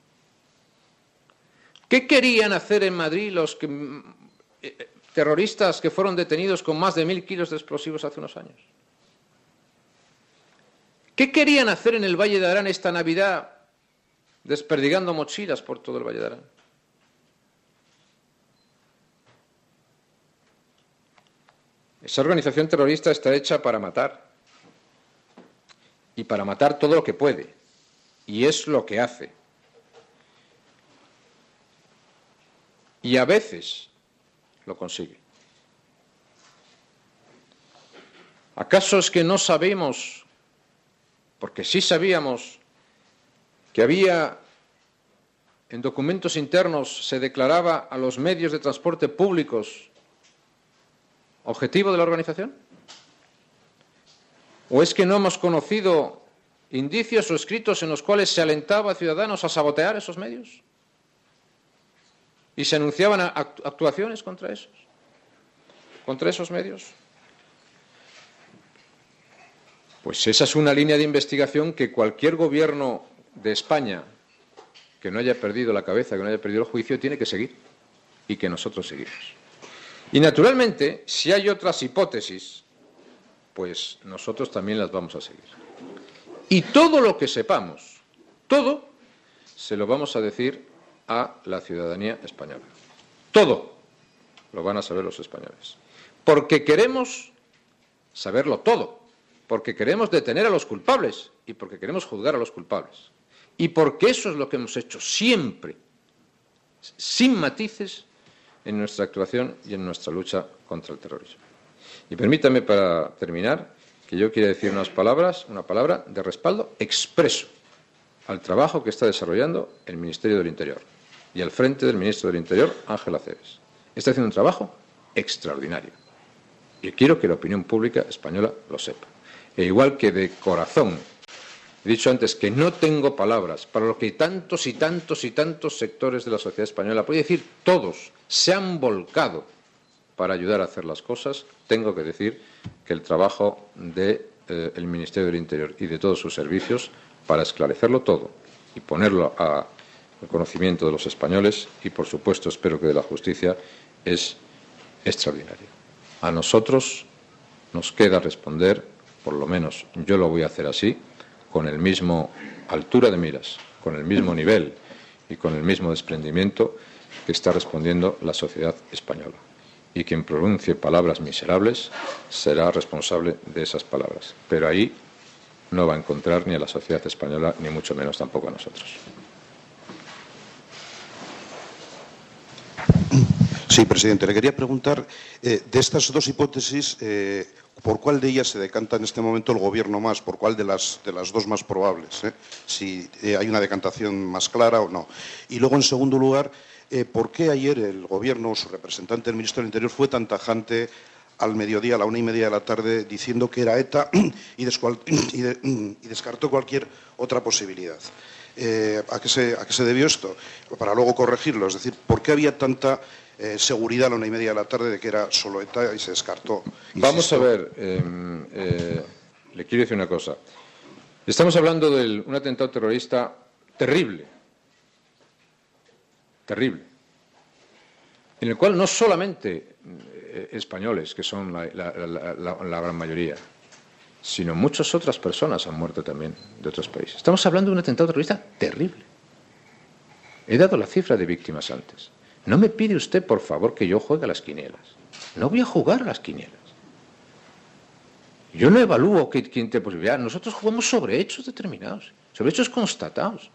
¿Qué querían hacer en Madrid los terroristas que fueron detenidos con más de 1000 kilos de explosivos hace unos años? ¿Qué querían hacer en el Valle de Arán esta Navidad, desperdigando mochilas por todo el Valle de Arán? Esa organización terrorista está hecha para matar. Y para matar todo lo que puede. Y es lo que hace. Y a veces lo consigue. ¿Acaso es que no sabemos, porque sí sabíamos, que había en documentos internos se declaraba a los medios de transporte públicos objetivo de la organización? ¿O es que no hemos conocido indicios o escritos en los cuales se alentaba a ciudadanos a sabotear esos medios? ¿Y se anunciaban actuaciones contra esos medios? Pues esa es una línea de investigación que cualquier gobierno de España que no haya perdido la cabeza, que no haya perdido el juicio, tiene que seguir. Y que nosotros seguimos. Y naturalmente, si hay otras hipótesis, pues nosotros también las vamos a seguir. Y todo lo que sepamos, todo, se lo vamos a decir a la ciudadanía española. Todo lo van a saber los españoles. Porque queremos saberlo todo. Porque queremos detener a los culpables y porque queremos juzgar a los culpables. Y porque eso es lo que hemos hecho siempre, sin matices, en nuestra actuación y en nuestra lucha contra el terrorismo. Y permítame, para terminar, que yo quiera decir una palabra de respaldo expreso al trabajo que está desarrollando el Ministerio del Interior y al frente del Ministro del Interior, Ángel Acebes. Está haciendo un trabajo extraordinario. Y quiero que la opinión pública española lo sepa. E igual que de corazón he dicho antes que no tengo palabras para lo que tantos y tantos y tantos sectores de la sociedad española, puedo decir todos, se han volcado para ayudar a hacer las cosas, tengo que decir que el trabajo del Ministerio del Interior y de todos sus servicios para esclarecerlo todo y ponerlo al conocimiento de los españoles y, por supuesto, espero que de la justicia, es extraordinario. A nosotros nos queda responder, por lo menos yo lo voy a hacer así, con el mismo altura de miras, con el mismo nivel y con el mismo desprendimiento que está respondiendo la sociedad española. Y quien pronuncie palabras miserables será responsable de esas palabras. Pero ahí no va a encontrar ni a la sociedad española, ni mucho menos tampoco a nosotros. Sí, presidente. Le quería preguntar, de estas dos hipótesis, ¿por cuál de ellas se decanta en este momento el Gobierno más? ¿Por cuál de las dos más probables? Si hay una decantación más clara o no. Y luego, en segundo lugar, ¿por qué ayer el Gobierno, su representante, el Ministro del Interior, fue tan tajante al mediodía, a la 1:30 de la tarde, diciendo que era ETA y descartó cualquier otra posibilidad? ¿A qué se debió esto? Para luego corregirlo. Es decir, ¿por qué había tanta seguridad a la 1:30 de la tarde de que era solo ETA y se descartó? Vamos a ver, le quiero decir una cosa. Estamos hablando de un atentado terrorista terrible, en el cual no solamente españoles, que son la gran mayoría, sino muchas otras personas han muerto también de otros países. Estamos hablando de un atentado terrorista terrible. He dado la cifra de víctimas antes. No me pide usted, por favor, que yo juegue a las quinielas. No voy a jugar a las quinielas. Yo no evalúo quién tiene posibilidad. Nosotros jugamos sobre hechos determinados, sobre hechos constatados.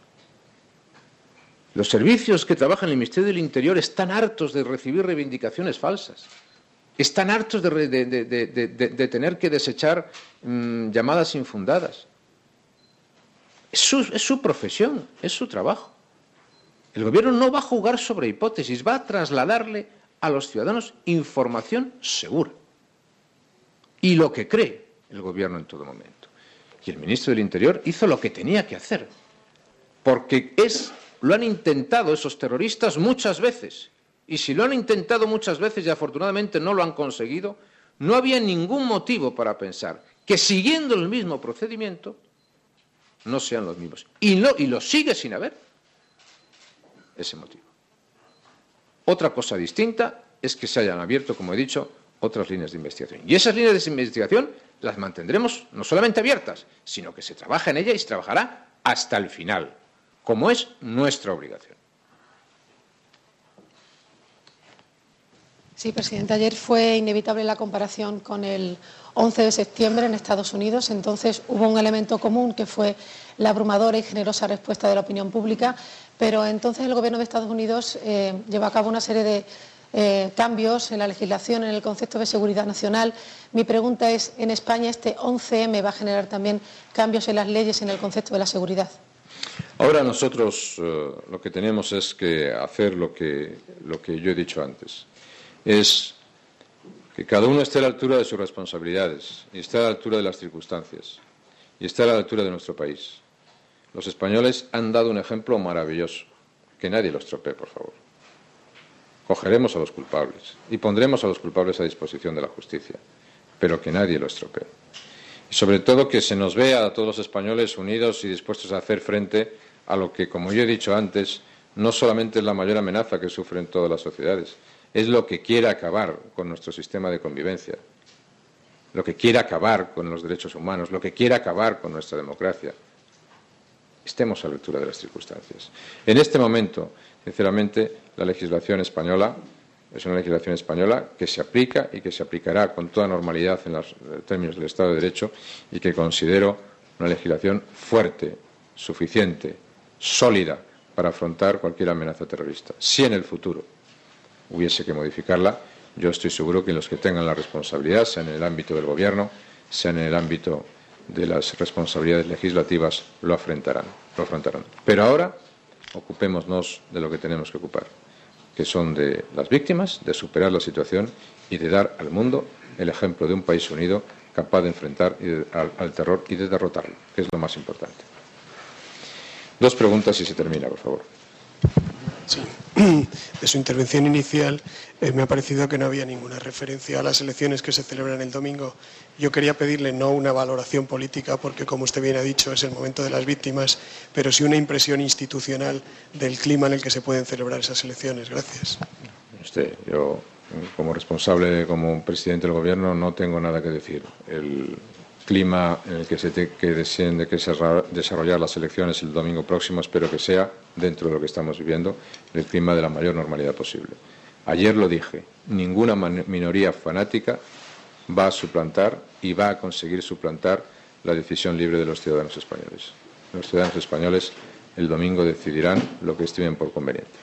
Los servicios que trabajan en el Ministerio del Interior están hartos de recibir reivindicaciones falsas. Están hartos de tener que desechar llamadas infundadas. Es su profesión, es su trabajo. El Gobierno no va a jugar sobre hipótesis, va a trasladarle a los ciudadanos información segura. Y lo que cree el Gobierno en todo momento. Y el Ministro del Interior hizo lo que tenía que hacer. Porque lo han intentado esos terroristas muchas veces. Y si lo han intentado muchas veces y afortunadamente no lo han conseguido, no había ningún motivo para pensar que siguiendo el mismo procedimiento no sean los mismos. Y lo sigue sin haber ese motivo. Otra cosa distinta es que se hayan abierto, como he dicho, otras líneas de investigación. Y esas líneas de investigación las mantendremos no solamente abiertas, sino que se trabaja en ellas y se trabajará hasta el final, como es nuestra obligación. Sí, presidente. Ayer fue inevitable la comparación con el 11 de septiembre en Estados Unidos. Entonces hubo un elemento común que fue la abrumadora y generosa respuesta de la opinión pública. Pero entonces el Gobierno de Estados Unidos lleva a cabo una serie de cambios en la legislación, en el concepto de seguridad nacional. Mi pregunta es, ¿en España este 11M va a generar también cambios en las leyes en el concepto de la seguridad? Ahora nosotros lo que tenemos es que hacer lo que yo he dicho antes. Es que cada uno esté a la altura de sus responsabilidades y esté a la altura de las circunstancias y esté a la altura de nuestro país. Los españoles han dado un ejemplo maravilloso. Que nadie lo estropee, por favor. Cogeremos a los culpables y pondremos a los culpables a disposición de la justicia, pero que nadie lo estropee. Y sobre todo que se nos vea a todos los españoles unidos y dispuestos a hacer frente a lo que, como yo he dicho antes, no solamente es la mayor amenaza que sufren todas las sociedades, es lo que quiere acabar con nuestro sistema de convivencia, lo que quiere acabar con los derechos humanos, lo que quiere acabar con nuestra democracia. Estemos a la altura de las circunstancias. En este momento, sinceramente, la legislación española es una legislación española que se aplica y que se aplicará con toda normalidad en los términos del Estado de Derecho y que considero una legislación fuerte, suficiente, sólida para afrontar cualquier amenaza terrorista. Si en el futuro hubiese que modificarla, yo estoy seguro que los que tengan la responsabilidad, sea en el ámbito del Gobierno, sean en el ámbito de las responsabilidades legislativas, lo afrontarán. Pero ahora ocupémonos de lo que tenemos que ocupar, que son de las víctimas, de superar la situación y de dar al mundo el ejemplo de un país unido capaz de enfrentar al terror y de derrotarlo, que es lo más importante. 2 preguntas y se termina, por favor. Sí. De su intervención inicial me ha parecido que no había ninguna referencia a las elecciones que se celebran el domingo. Yo quería pedirle no una valoración política, porque como usted bien ha dicho es el momento de las víctimas, pero sí una impresión institucional del clima en el que se pueden celebrar esas elecciones. Gracias. Yo, como responsable, como presidente del Gobierno, no tengo nada que decir. El clima en el que se deseen desarrollar las elecciones el domingo próximo, espero que sea, dentro de lo que estamos viviendo, el clima de la mayor normalidad posible. Ayer lo dije, ninguna minoría fanática va a suplantar y va a conseguir suplantar la decisión libre de los ciudadanos españoles. Los ciudadanos españoles el domingo decidirán lo que estimen por conveniente.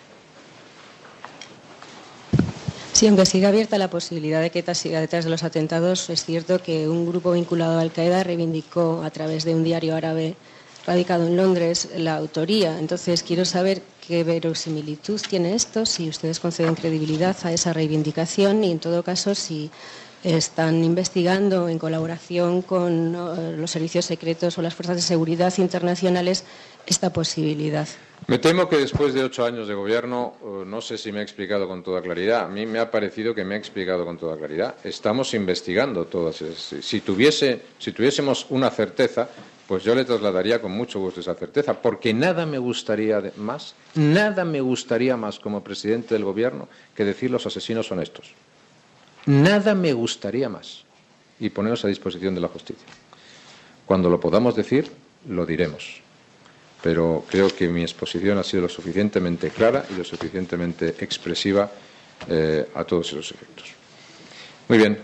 Sí, aunque siga abierta la posibilidad de que ETA siga detrás de los atentados, es cierto que un grupo vinculado a Al-Qaeda reivindicó a través de un diario árabe radicado en Londres la autoría. Entonces, quiero saber qué verosimilitud tiene esto, si ustedes conceden credibilidad a esa reivindicación y, en todo caso, si están investigando en colaboración con los servicios secretos o las fuerzas de seguridad internacionales esta posibilidad. Me temo que después de 8 años de gobierno, no sé si me he explicado con toda claridad. A mí me ha parecido que me he explicado con toda claridad. Estamos investigando todas esas. Si tuviésemos una certeza, pues yo le trasladaría con mucho gusto esa certeza, porque nada me gustaría más como presidente del gobierno que decir los asesinos son estos. Nada me gustaría más. Y ponernos a disposición de la justicia. Cuando lo podamos decir, lo diremos. Pero creo que mi exposición ha sido lo suficientemente clara y lo suficientemente expresiva a todos esos efectos. Muy bien.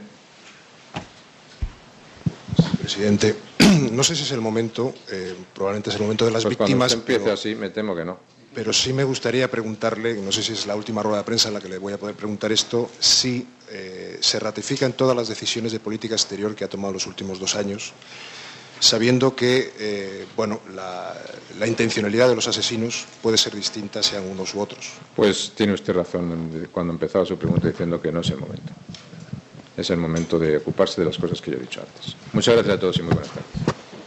Presidente, no sé si es el momento, probablemente es el momento de las víctimas. Cuando empiece así, me temo que no. Pero sí me gustaría preguntarle, no sé si es la última rueda de prensa en la que le voy a poder preguntar esto, si se ratifican todas las decisiones de política exterior que ha tomado los últimos 2 años, sabiendo que la intencionalidad de los asesinos puede ser distinta, sean unos u otros. Pues tiene usted razón cuando empezaba su pregunta diciendo que no es el momento. Es el momento de ocuparse de las cosas que yo he dicho antes. Muchas gracias a todos y muy buenas tardes.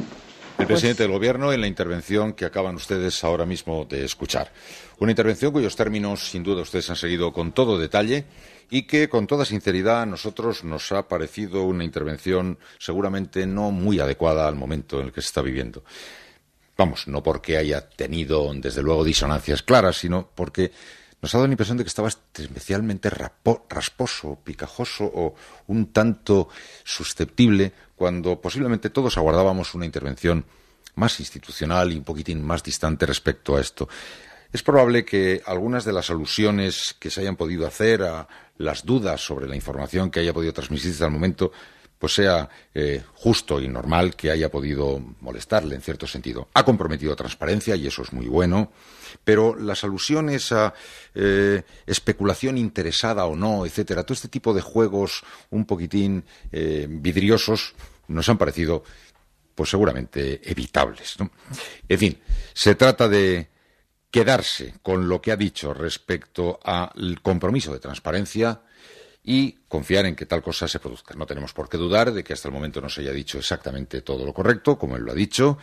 El presidente del Gobierno en la intervención que acaban ustedes ahora mismo de escuchar. Una intervención cuyos términos, sin duda, ustedes han seguido con todo detalle y que, con toda sinceridad, a nosotros nos ha parecido una intervención seguramente no muy adecuada al momento en el que se está viviendo. Vamos, no porque haya tenido, desde luego, disonancias claras, sino porque nos ha dado la impresión de que estaba especialmente rasposo, picajoso o un tanto susceptible, cuando posiblemente todos aguardábamos una intervención más institucional y un poquitín más distante respecto a esto. Es probable que algunas de las alusiones que se hayan podido hacer a las dudas sobre la información que haya podido transmitirse al momento, pues sea justo y normal que haya podido molestarle en cierto sentido. Ha comprometido transparencia y eso es muy bueno, pero las alusiones a especulación interesada o no, etcétera, todo este tipo de juegos un poquitín vidriosos nos han parecido pues seguramente evitables, ¿no? En fin, se trata de quedarse con lo que ha dicho respecto al compromiso de transparencia y confiar en que tal cosa se produzca. No tenemos por qué dudar de que hasta el momento no se haya dicho exactamente todo lo correcto, como él lo ha dicho,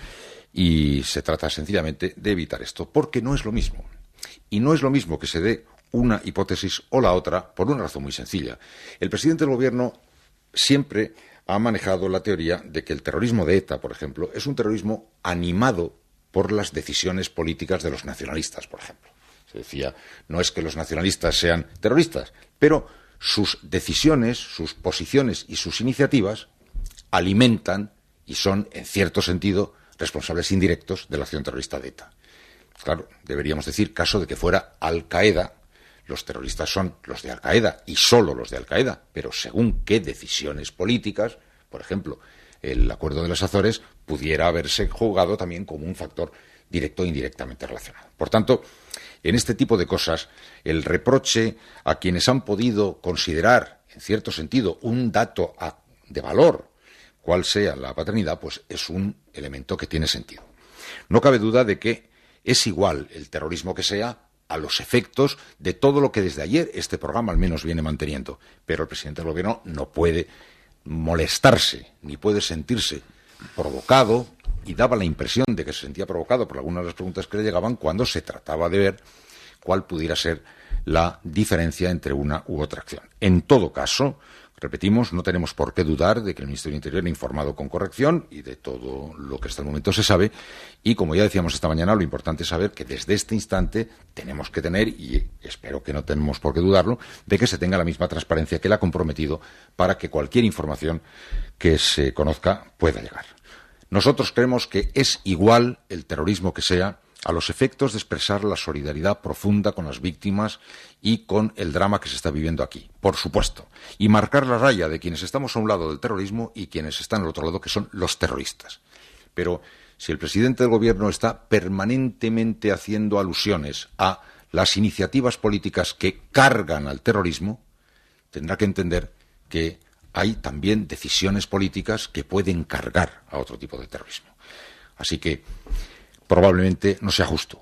y se trata sencillamente de evitar esto, porque no es lo mismo. Y no es lo mismo que se dé una hipótesis o la otra por una razón muy sencilla. El presidente del Gobierno siempre ha manejado la teoría de que el terrorismo de ETA, por ejemplo, es un terrorismo animado por las decisiones políticas de los nacionalistas, por ejemplo. Se decía, no es que los nacionalistas sean terroristas, pero sus decisiones, sus posiciones y sus iniciativas alimentan y son, en cierto sentido, responsables indirectos de la acción terrorista de ETA. Claro, deberíamos decir, caso de que fuera Al-Qaeda, los terroristas son los de Al-Qaeda y solo los de Al-Qaeda, pero según qué decisiones políticas, por ejemplo, el acuerdo de las Azores pudiera haberse juzgado también como un factor directo e indirectamente relacionado. Por tanto, en este tipo de cosas, el reproche a quienes han podido considerar, en cierto sentido, un dato de valor, cuál sea la paternidad, pues es un elemento que tiene sentido. No cabe duda de que es igual el terrorismo que sea a los efectos de todo lo que desde ayer este programa al menos viene manteniendo. Pero el presidente del Gobierno no puede molestarse, ni puede sentirse provocado, y daba la impresión de que se sentía provocado por algunas de las preguntas que le llegaban cuando se trataba de ver cuál pudiera ser la diferencia entre una u otra acción. En todo caso, repetimos, no tenemos por qué dudar de que el Ministerio del Interior ha informado con corrección y de todo lo que hasta el momento se sabe. Y como ya decíamos esta mañana, lo importante es saber que desde este instante tenemos que tener, y espero que no tenemos por qué dudarlo, de que se tenga la misma transparencia que él ha comprometido para que cualquier información que se conozca pueda llegar. Nosotros creemos que es igual el terrorismo que sea a los efectos de expresar la solidaridad profunda con las víctimas y con el drama que se está viviendo aquí, por supuesto, y marcar la raya de quienes estamos a un lado del terrorismo y quienes están al otro lado, que son los terroristas. Pero si el presidente del Gobierno está permanentemente haciendo alusiones a las iniciativas políticas que cargan al terrorismo, tendrá que entender que hay también decisiones políticas que pueden cargar a otro tipo de terrorismo. Así que probablemente no sea justo,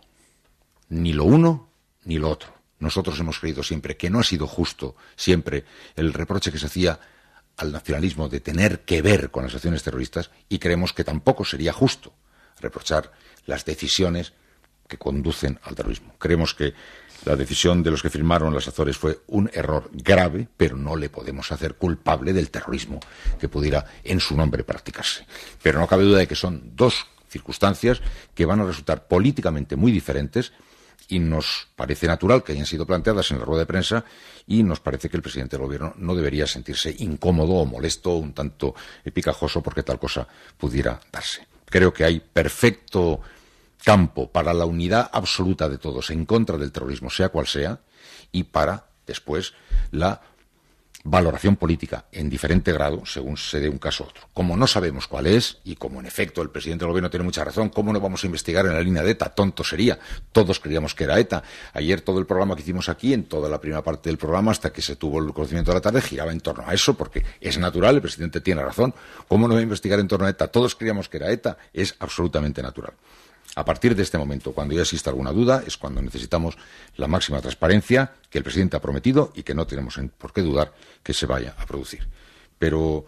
ni lo uno ni lo otro. Nosotros hemos creído siempre que no ha sido justo siempre el reproche que se hacía al nacionalismo de tener que ver con las acciones terroristas, y creemos que tampoco sería justo reprochar las decisiones que conducen al terrorismo. Creemos que la decisión de los que firmaron las Azores fue un error grave, pero no le podemos hacer culpable del terrorismo que pudiera en su nombre practicarse. Pero no cabe duda de que son dos circunstancias que van a resultar políticamente muy diferentes, y nos parece natural que hayan sido planteadas en la rueda de prensa, y nos parece que el presidente del Gobierno no debería sentirse incómodo o molesto o un tanto picajoso porque tal cosa pudiera darse. Creo que hay perfecto campo para la unidad absoluta de todos en contra del terrorismo, sea cual sea, y para, después, la valoración política en diferente grado según se dé un caso u otro. Como no sabemos cuál es, y como en efecto el presidente del Gobierno tiene mucha razón, ¿cómo no vamos a investigar en la línea de ETA? Tonto sería. Todos creíamos que era ETA. Ayer todo el programa que hicimos aquí, en toda la primera parte del programa, hasta que se tuvo el conocimiento de la tarde, giraba en torno a eso, porque es natural, el presidente tiene razón. ¿Cómo no va a investigar en torno a ETA? Todos creíamos que era ETA. Es absolutamente natural. A partir de este momento, cuando ya exista alguna duda, es cuando necesitamos la máxima transparencia que el presidente ha prometido y que no tenemos por qué dudar que se vaya a producir. Pero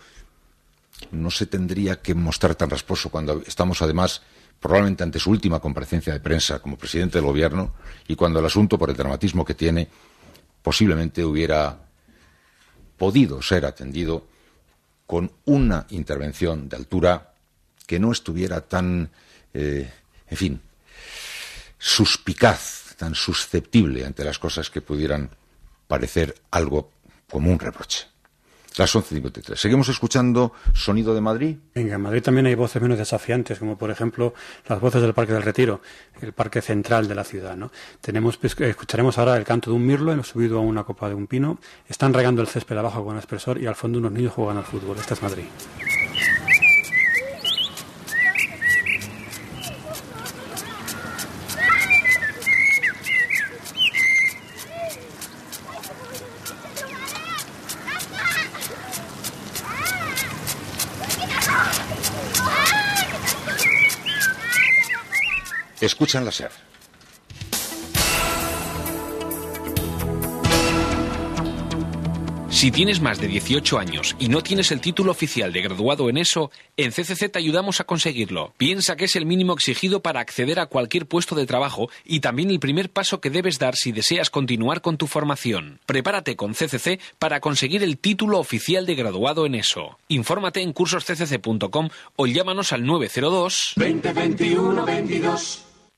no se tendría que mostrar tan rasposo cuando estamos, además, probablemente ante su última comparecencia de prensa como presidente del Gobierno, y cuando el asunto, por el dramatismo que tiene, posiblemente hubiera podido ser atendido con una intervención de altura que no estuviera tan en fin, suspicaz, tan susceptible ante las cosas que pudieran parecer algo como un reproche. Las 11:53. Seguimos escuchando Sonido de Madrid. Venga, en Madrid también hay voces menos desafiantes, como por ejemplo las voces del Parque del Retiro, el parque central de la ciudad, ¿no? Escucharemos ahora el canto de un mirlo, hemos subido a una copa de un pino, están regando el césped abajo con aspersor y al fondo unos niños juegan al fútbol. Esta es Madrid. Escuchan la SER. Si tienes más de 18 años y no tienes el título oficial de graduado en ESO, en CCC te ayudamos a conseguirlo. Piensa que es el mínimo exigido para acceder a cualquier puesto de trabajo y también el primer paso que debes dar si deseas continuar con tu formación. Prepárate con CCC para conseguir el título oficial de graduado en ESO. Infórmate en cursosccc.com o llámanos al 902 20 21 22.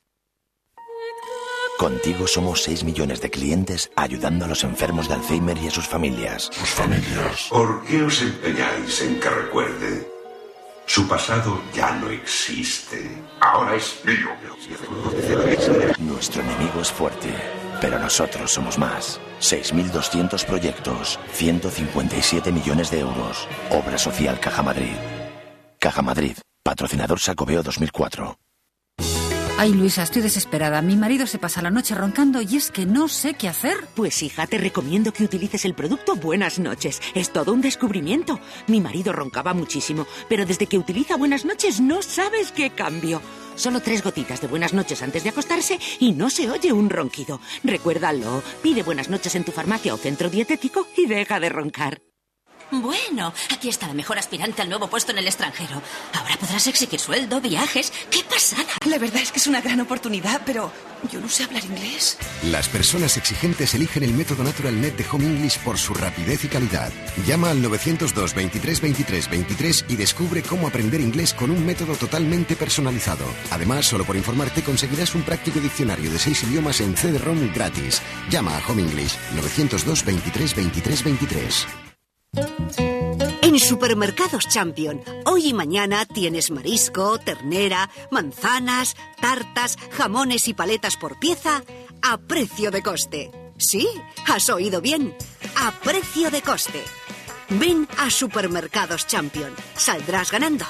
Contigo somos 6 millones de clientes ayudando a los enfermos de Alzheimer y a sus familias. Sus familias. ¿Por qué os empeñáis en que recuerde? Su pasado ya no existe. Ahora es mío. Nuestro enemigo es fuerte, pero nosotros somos más. 6.200 proyectos, 157 millones de euros. Obra social Caja Madrid. Caja Madrid, patrocinador Sacobeo 2004. Ay, Luisa, estoy desesperada. Mi marido se pasa la noche roncando y es que no sé qué hacer. Pues hija, te recomiendo que utilices el producto Buenas Noches. Es todo un descubrimiento. Mi marido roncaba muchísimo, pero desde que utiliza Buenas Noches no sabes qué cambio. Solo 3 gotitas de Buenas Noches antes de acostarse y no se oye un ronquido. Recuérdalo, pide Buenas Noches en tu farmacia o centro dietético y deja de roncar. Bueno, aquí está la mejor aspirante al nuevo puesto en el extranjero. Ahora podrás exigir sueldo, viajes. ¡Qué pasada! La verdad es que es una gran oportunidad, pero yo no sé hablar inglés. Las personas exigentes eligen el método NaturalNet de Home English por su rapidez y calidad. Llama al 902 23 23 23 y descubre cómo aprender inglés con un método totalmente personalizado. Además, solo por informarte conseguirás un práctico diccionario de 6 idiomas en CD-ROM gratis. Llama a Home English 902 23 23 23. En Supermercados Champion, hoy y mañana tienes marisco, ternera, manzanas, tartas, jamones y paletas por pieza a precio de coste. Sí, has oído bien, a precio de coste. Ven a Supermercados Champion, saldrás ganando.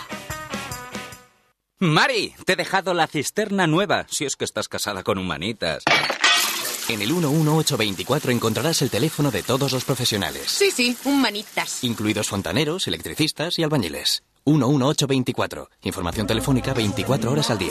Mari, te he dejado la cisterna nueva, si es que estás casada con humanitas. En el 11824 encontrarás el teléfono de todos los profesionales. Sí, humanitas. Incluidos fontaneros, electricistas y albañiles. 11824. Información telefónica 24 horas al día.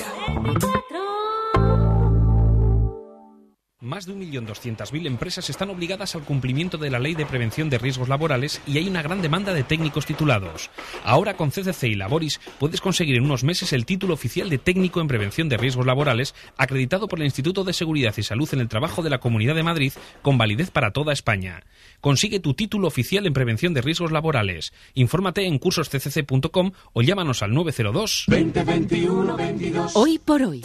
Más de 1.200.000 empresas están obligadas al cumplimiento de la Ley de Prevención de Riesgos Laborales y hay una gran demanda de técnicos titulados. Ahora con CCC y Laboris puedes conseguir en unos meses el título oficial de técnico en prevención de riesgos laborales acreditado por el Instituto de Seguridad y Salud en el Trabajo de la Comunidad de Madrid con validez para toda España. Consigue tu título oficial en prevención de riesgos laborales. Infórmate en cursosccc.com o llámanos al 902 20 21 22. Hoy por hoy.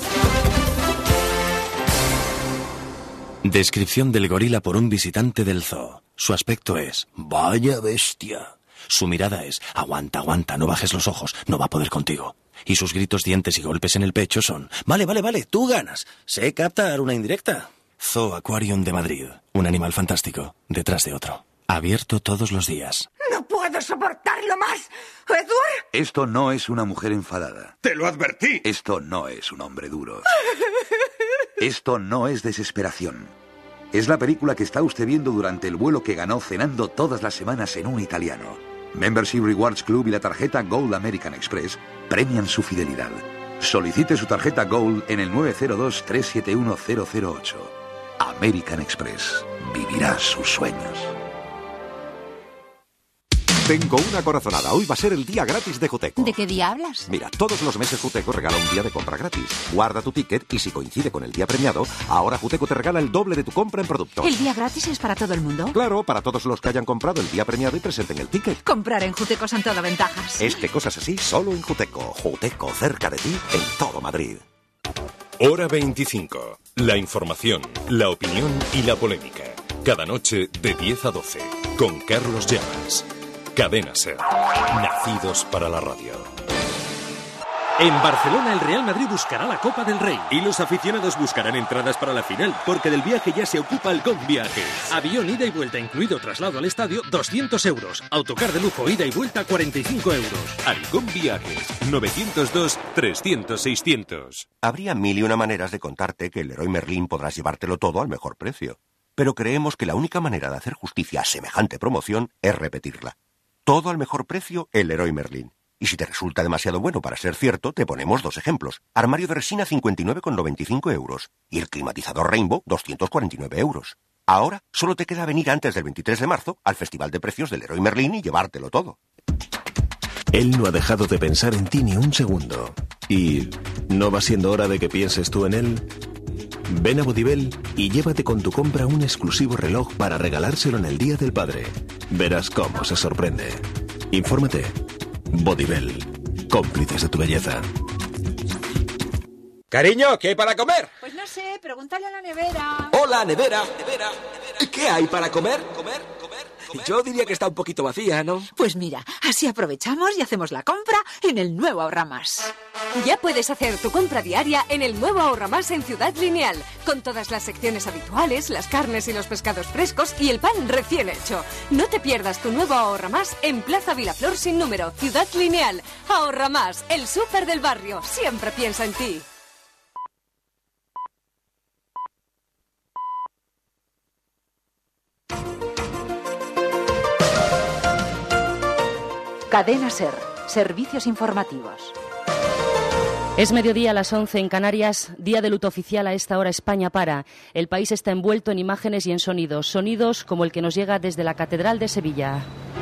Descripción del gorila por un visitante del zoo. Su aspecto es: vaya bestia. Su mirada es: aguanta, aguanta, no bajes los ojos, no va a poder contigo. Y sus gritos, dientes y golpes en el pecho son: vale, tú ganas. Sé captar una indirecta. Zoo Aquarium de Madrid. Un animal fantástico, detrás de otro. Abierto todos los días. ¡No puedo soportarlo más! ¡Edward! Esto no es una mujer enfadada. ¡Te lo advertí! Esto no es un hombre duro. Esto no es desesperación. Es la película que está usted viendo durante el vuelo que ganó cenando todas las semanas en un italiano. Membership Rewards Club y la tarjeta Gold American Express premian su fidelidad. Solicite su tarjeta Gold en el 902-371-008. American Express. Vivirá sus sueños. Tengo una corazonada. Hoy va a ser el día gratis de Juteco. ¿De qué día hablas? Mira, todos los meses Juteco regala un día de compra gratis. Guarda tu ticket y si coincide con el día premiado, ahora Juteco te regala el doble de tu compra en productos. ¿El día gratis es para todo el mundo? Claro, para todos los que hayan comprado el día premiado y presenten el ticket. Comprar en Juteco son todo ventajas. Es que cosas así solo en Juteco. Juteco, cerca de ti, en todo Madrid. Hora 25. La información, la opinión y la polémica. Cada noche de 10 a 12. Con Carlos Llamas. Cadena SER. Nacidos para la radio. En Barcelona el Real Madrid buscará la Copa del Rey y los aficionados buscarán entradas para la final porque del viaje ya se ocupa el GOM Viajes. Avión ida y vuelta incluido traslado al estadio 200 euros. Autocar de lujo ida y vuelta 45 euros. Alcom Viajes 902 300 600. Habría mil y una maneras de contarte que el Leroy Merlin podrás llevártelo todo al mejor precio. Pero creemos que la única manera de hacer justicia a semejante promoción es repetirla. Todo al mejor precio, el Leroy Merlin. Y si te resulta demasiado bueno para ser cierto, te ponemos 2 ejemplos. Armario de resina 59,95 euros. Y el climatizador Rainbow 249 euros. Ahora solo te queda venir antes del 23 de marzo al Festival de Precios del Leroy Merlin y llevártelo todo. Él no ha dejado de pensar en ti ni un segundo. ¿Y no va siendo hora de que pienses tú en él? Ven a Bodibel y llévate con tu compra un exclusivo reloj para regalárselo en el Día del Padre. Verás cómo se sorprende. Infórmate. Bodibel. Cómplices de tu belleza. Cariño, ¿qué hay para comer? Pues no sé, pregúntale a la nevera. Hola, nevera. ¿Qué hay para comer? Yo diría que está un poquito vacía, ¿no? Pues mira, así aprovechamos y hacemos la compra en el nuevo Ahorramás. Ya puedes hacer tu compra diaria en el nuevo Ahorramás en Ciudad Lineal, con todas las secciones habituales, las carnes y los pescados frescos y el pan recién hecho. No te pierdas tu nuevo Ahorramás en Plaza Vilaflor sin número, Ciudad Lineal. Ahorramás, el súper del barrio, siempre piensa en ti. Cadena SER. Servicios informativos. Es mediodía a las 11 en Canarias, día de luto oficial. A esta hora España para. El país está envuelto en imágenes y en sonidos como el que nos llega desde la Catedral de Sevilla.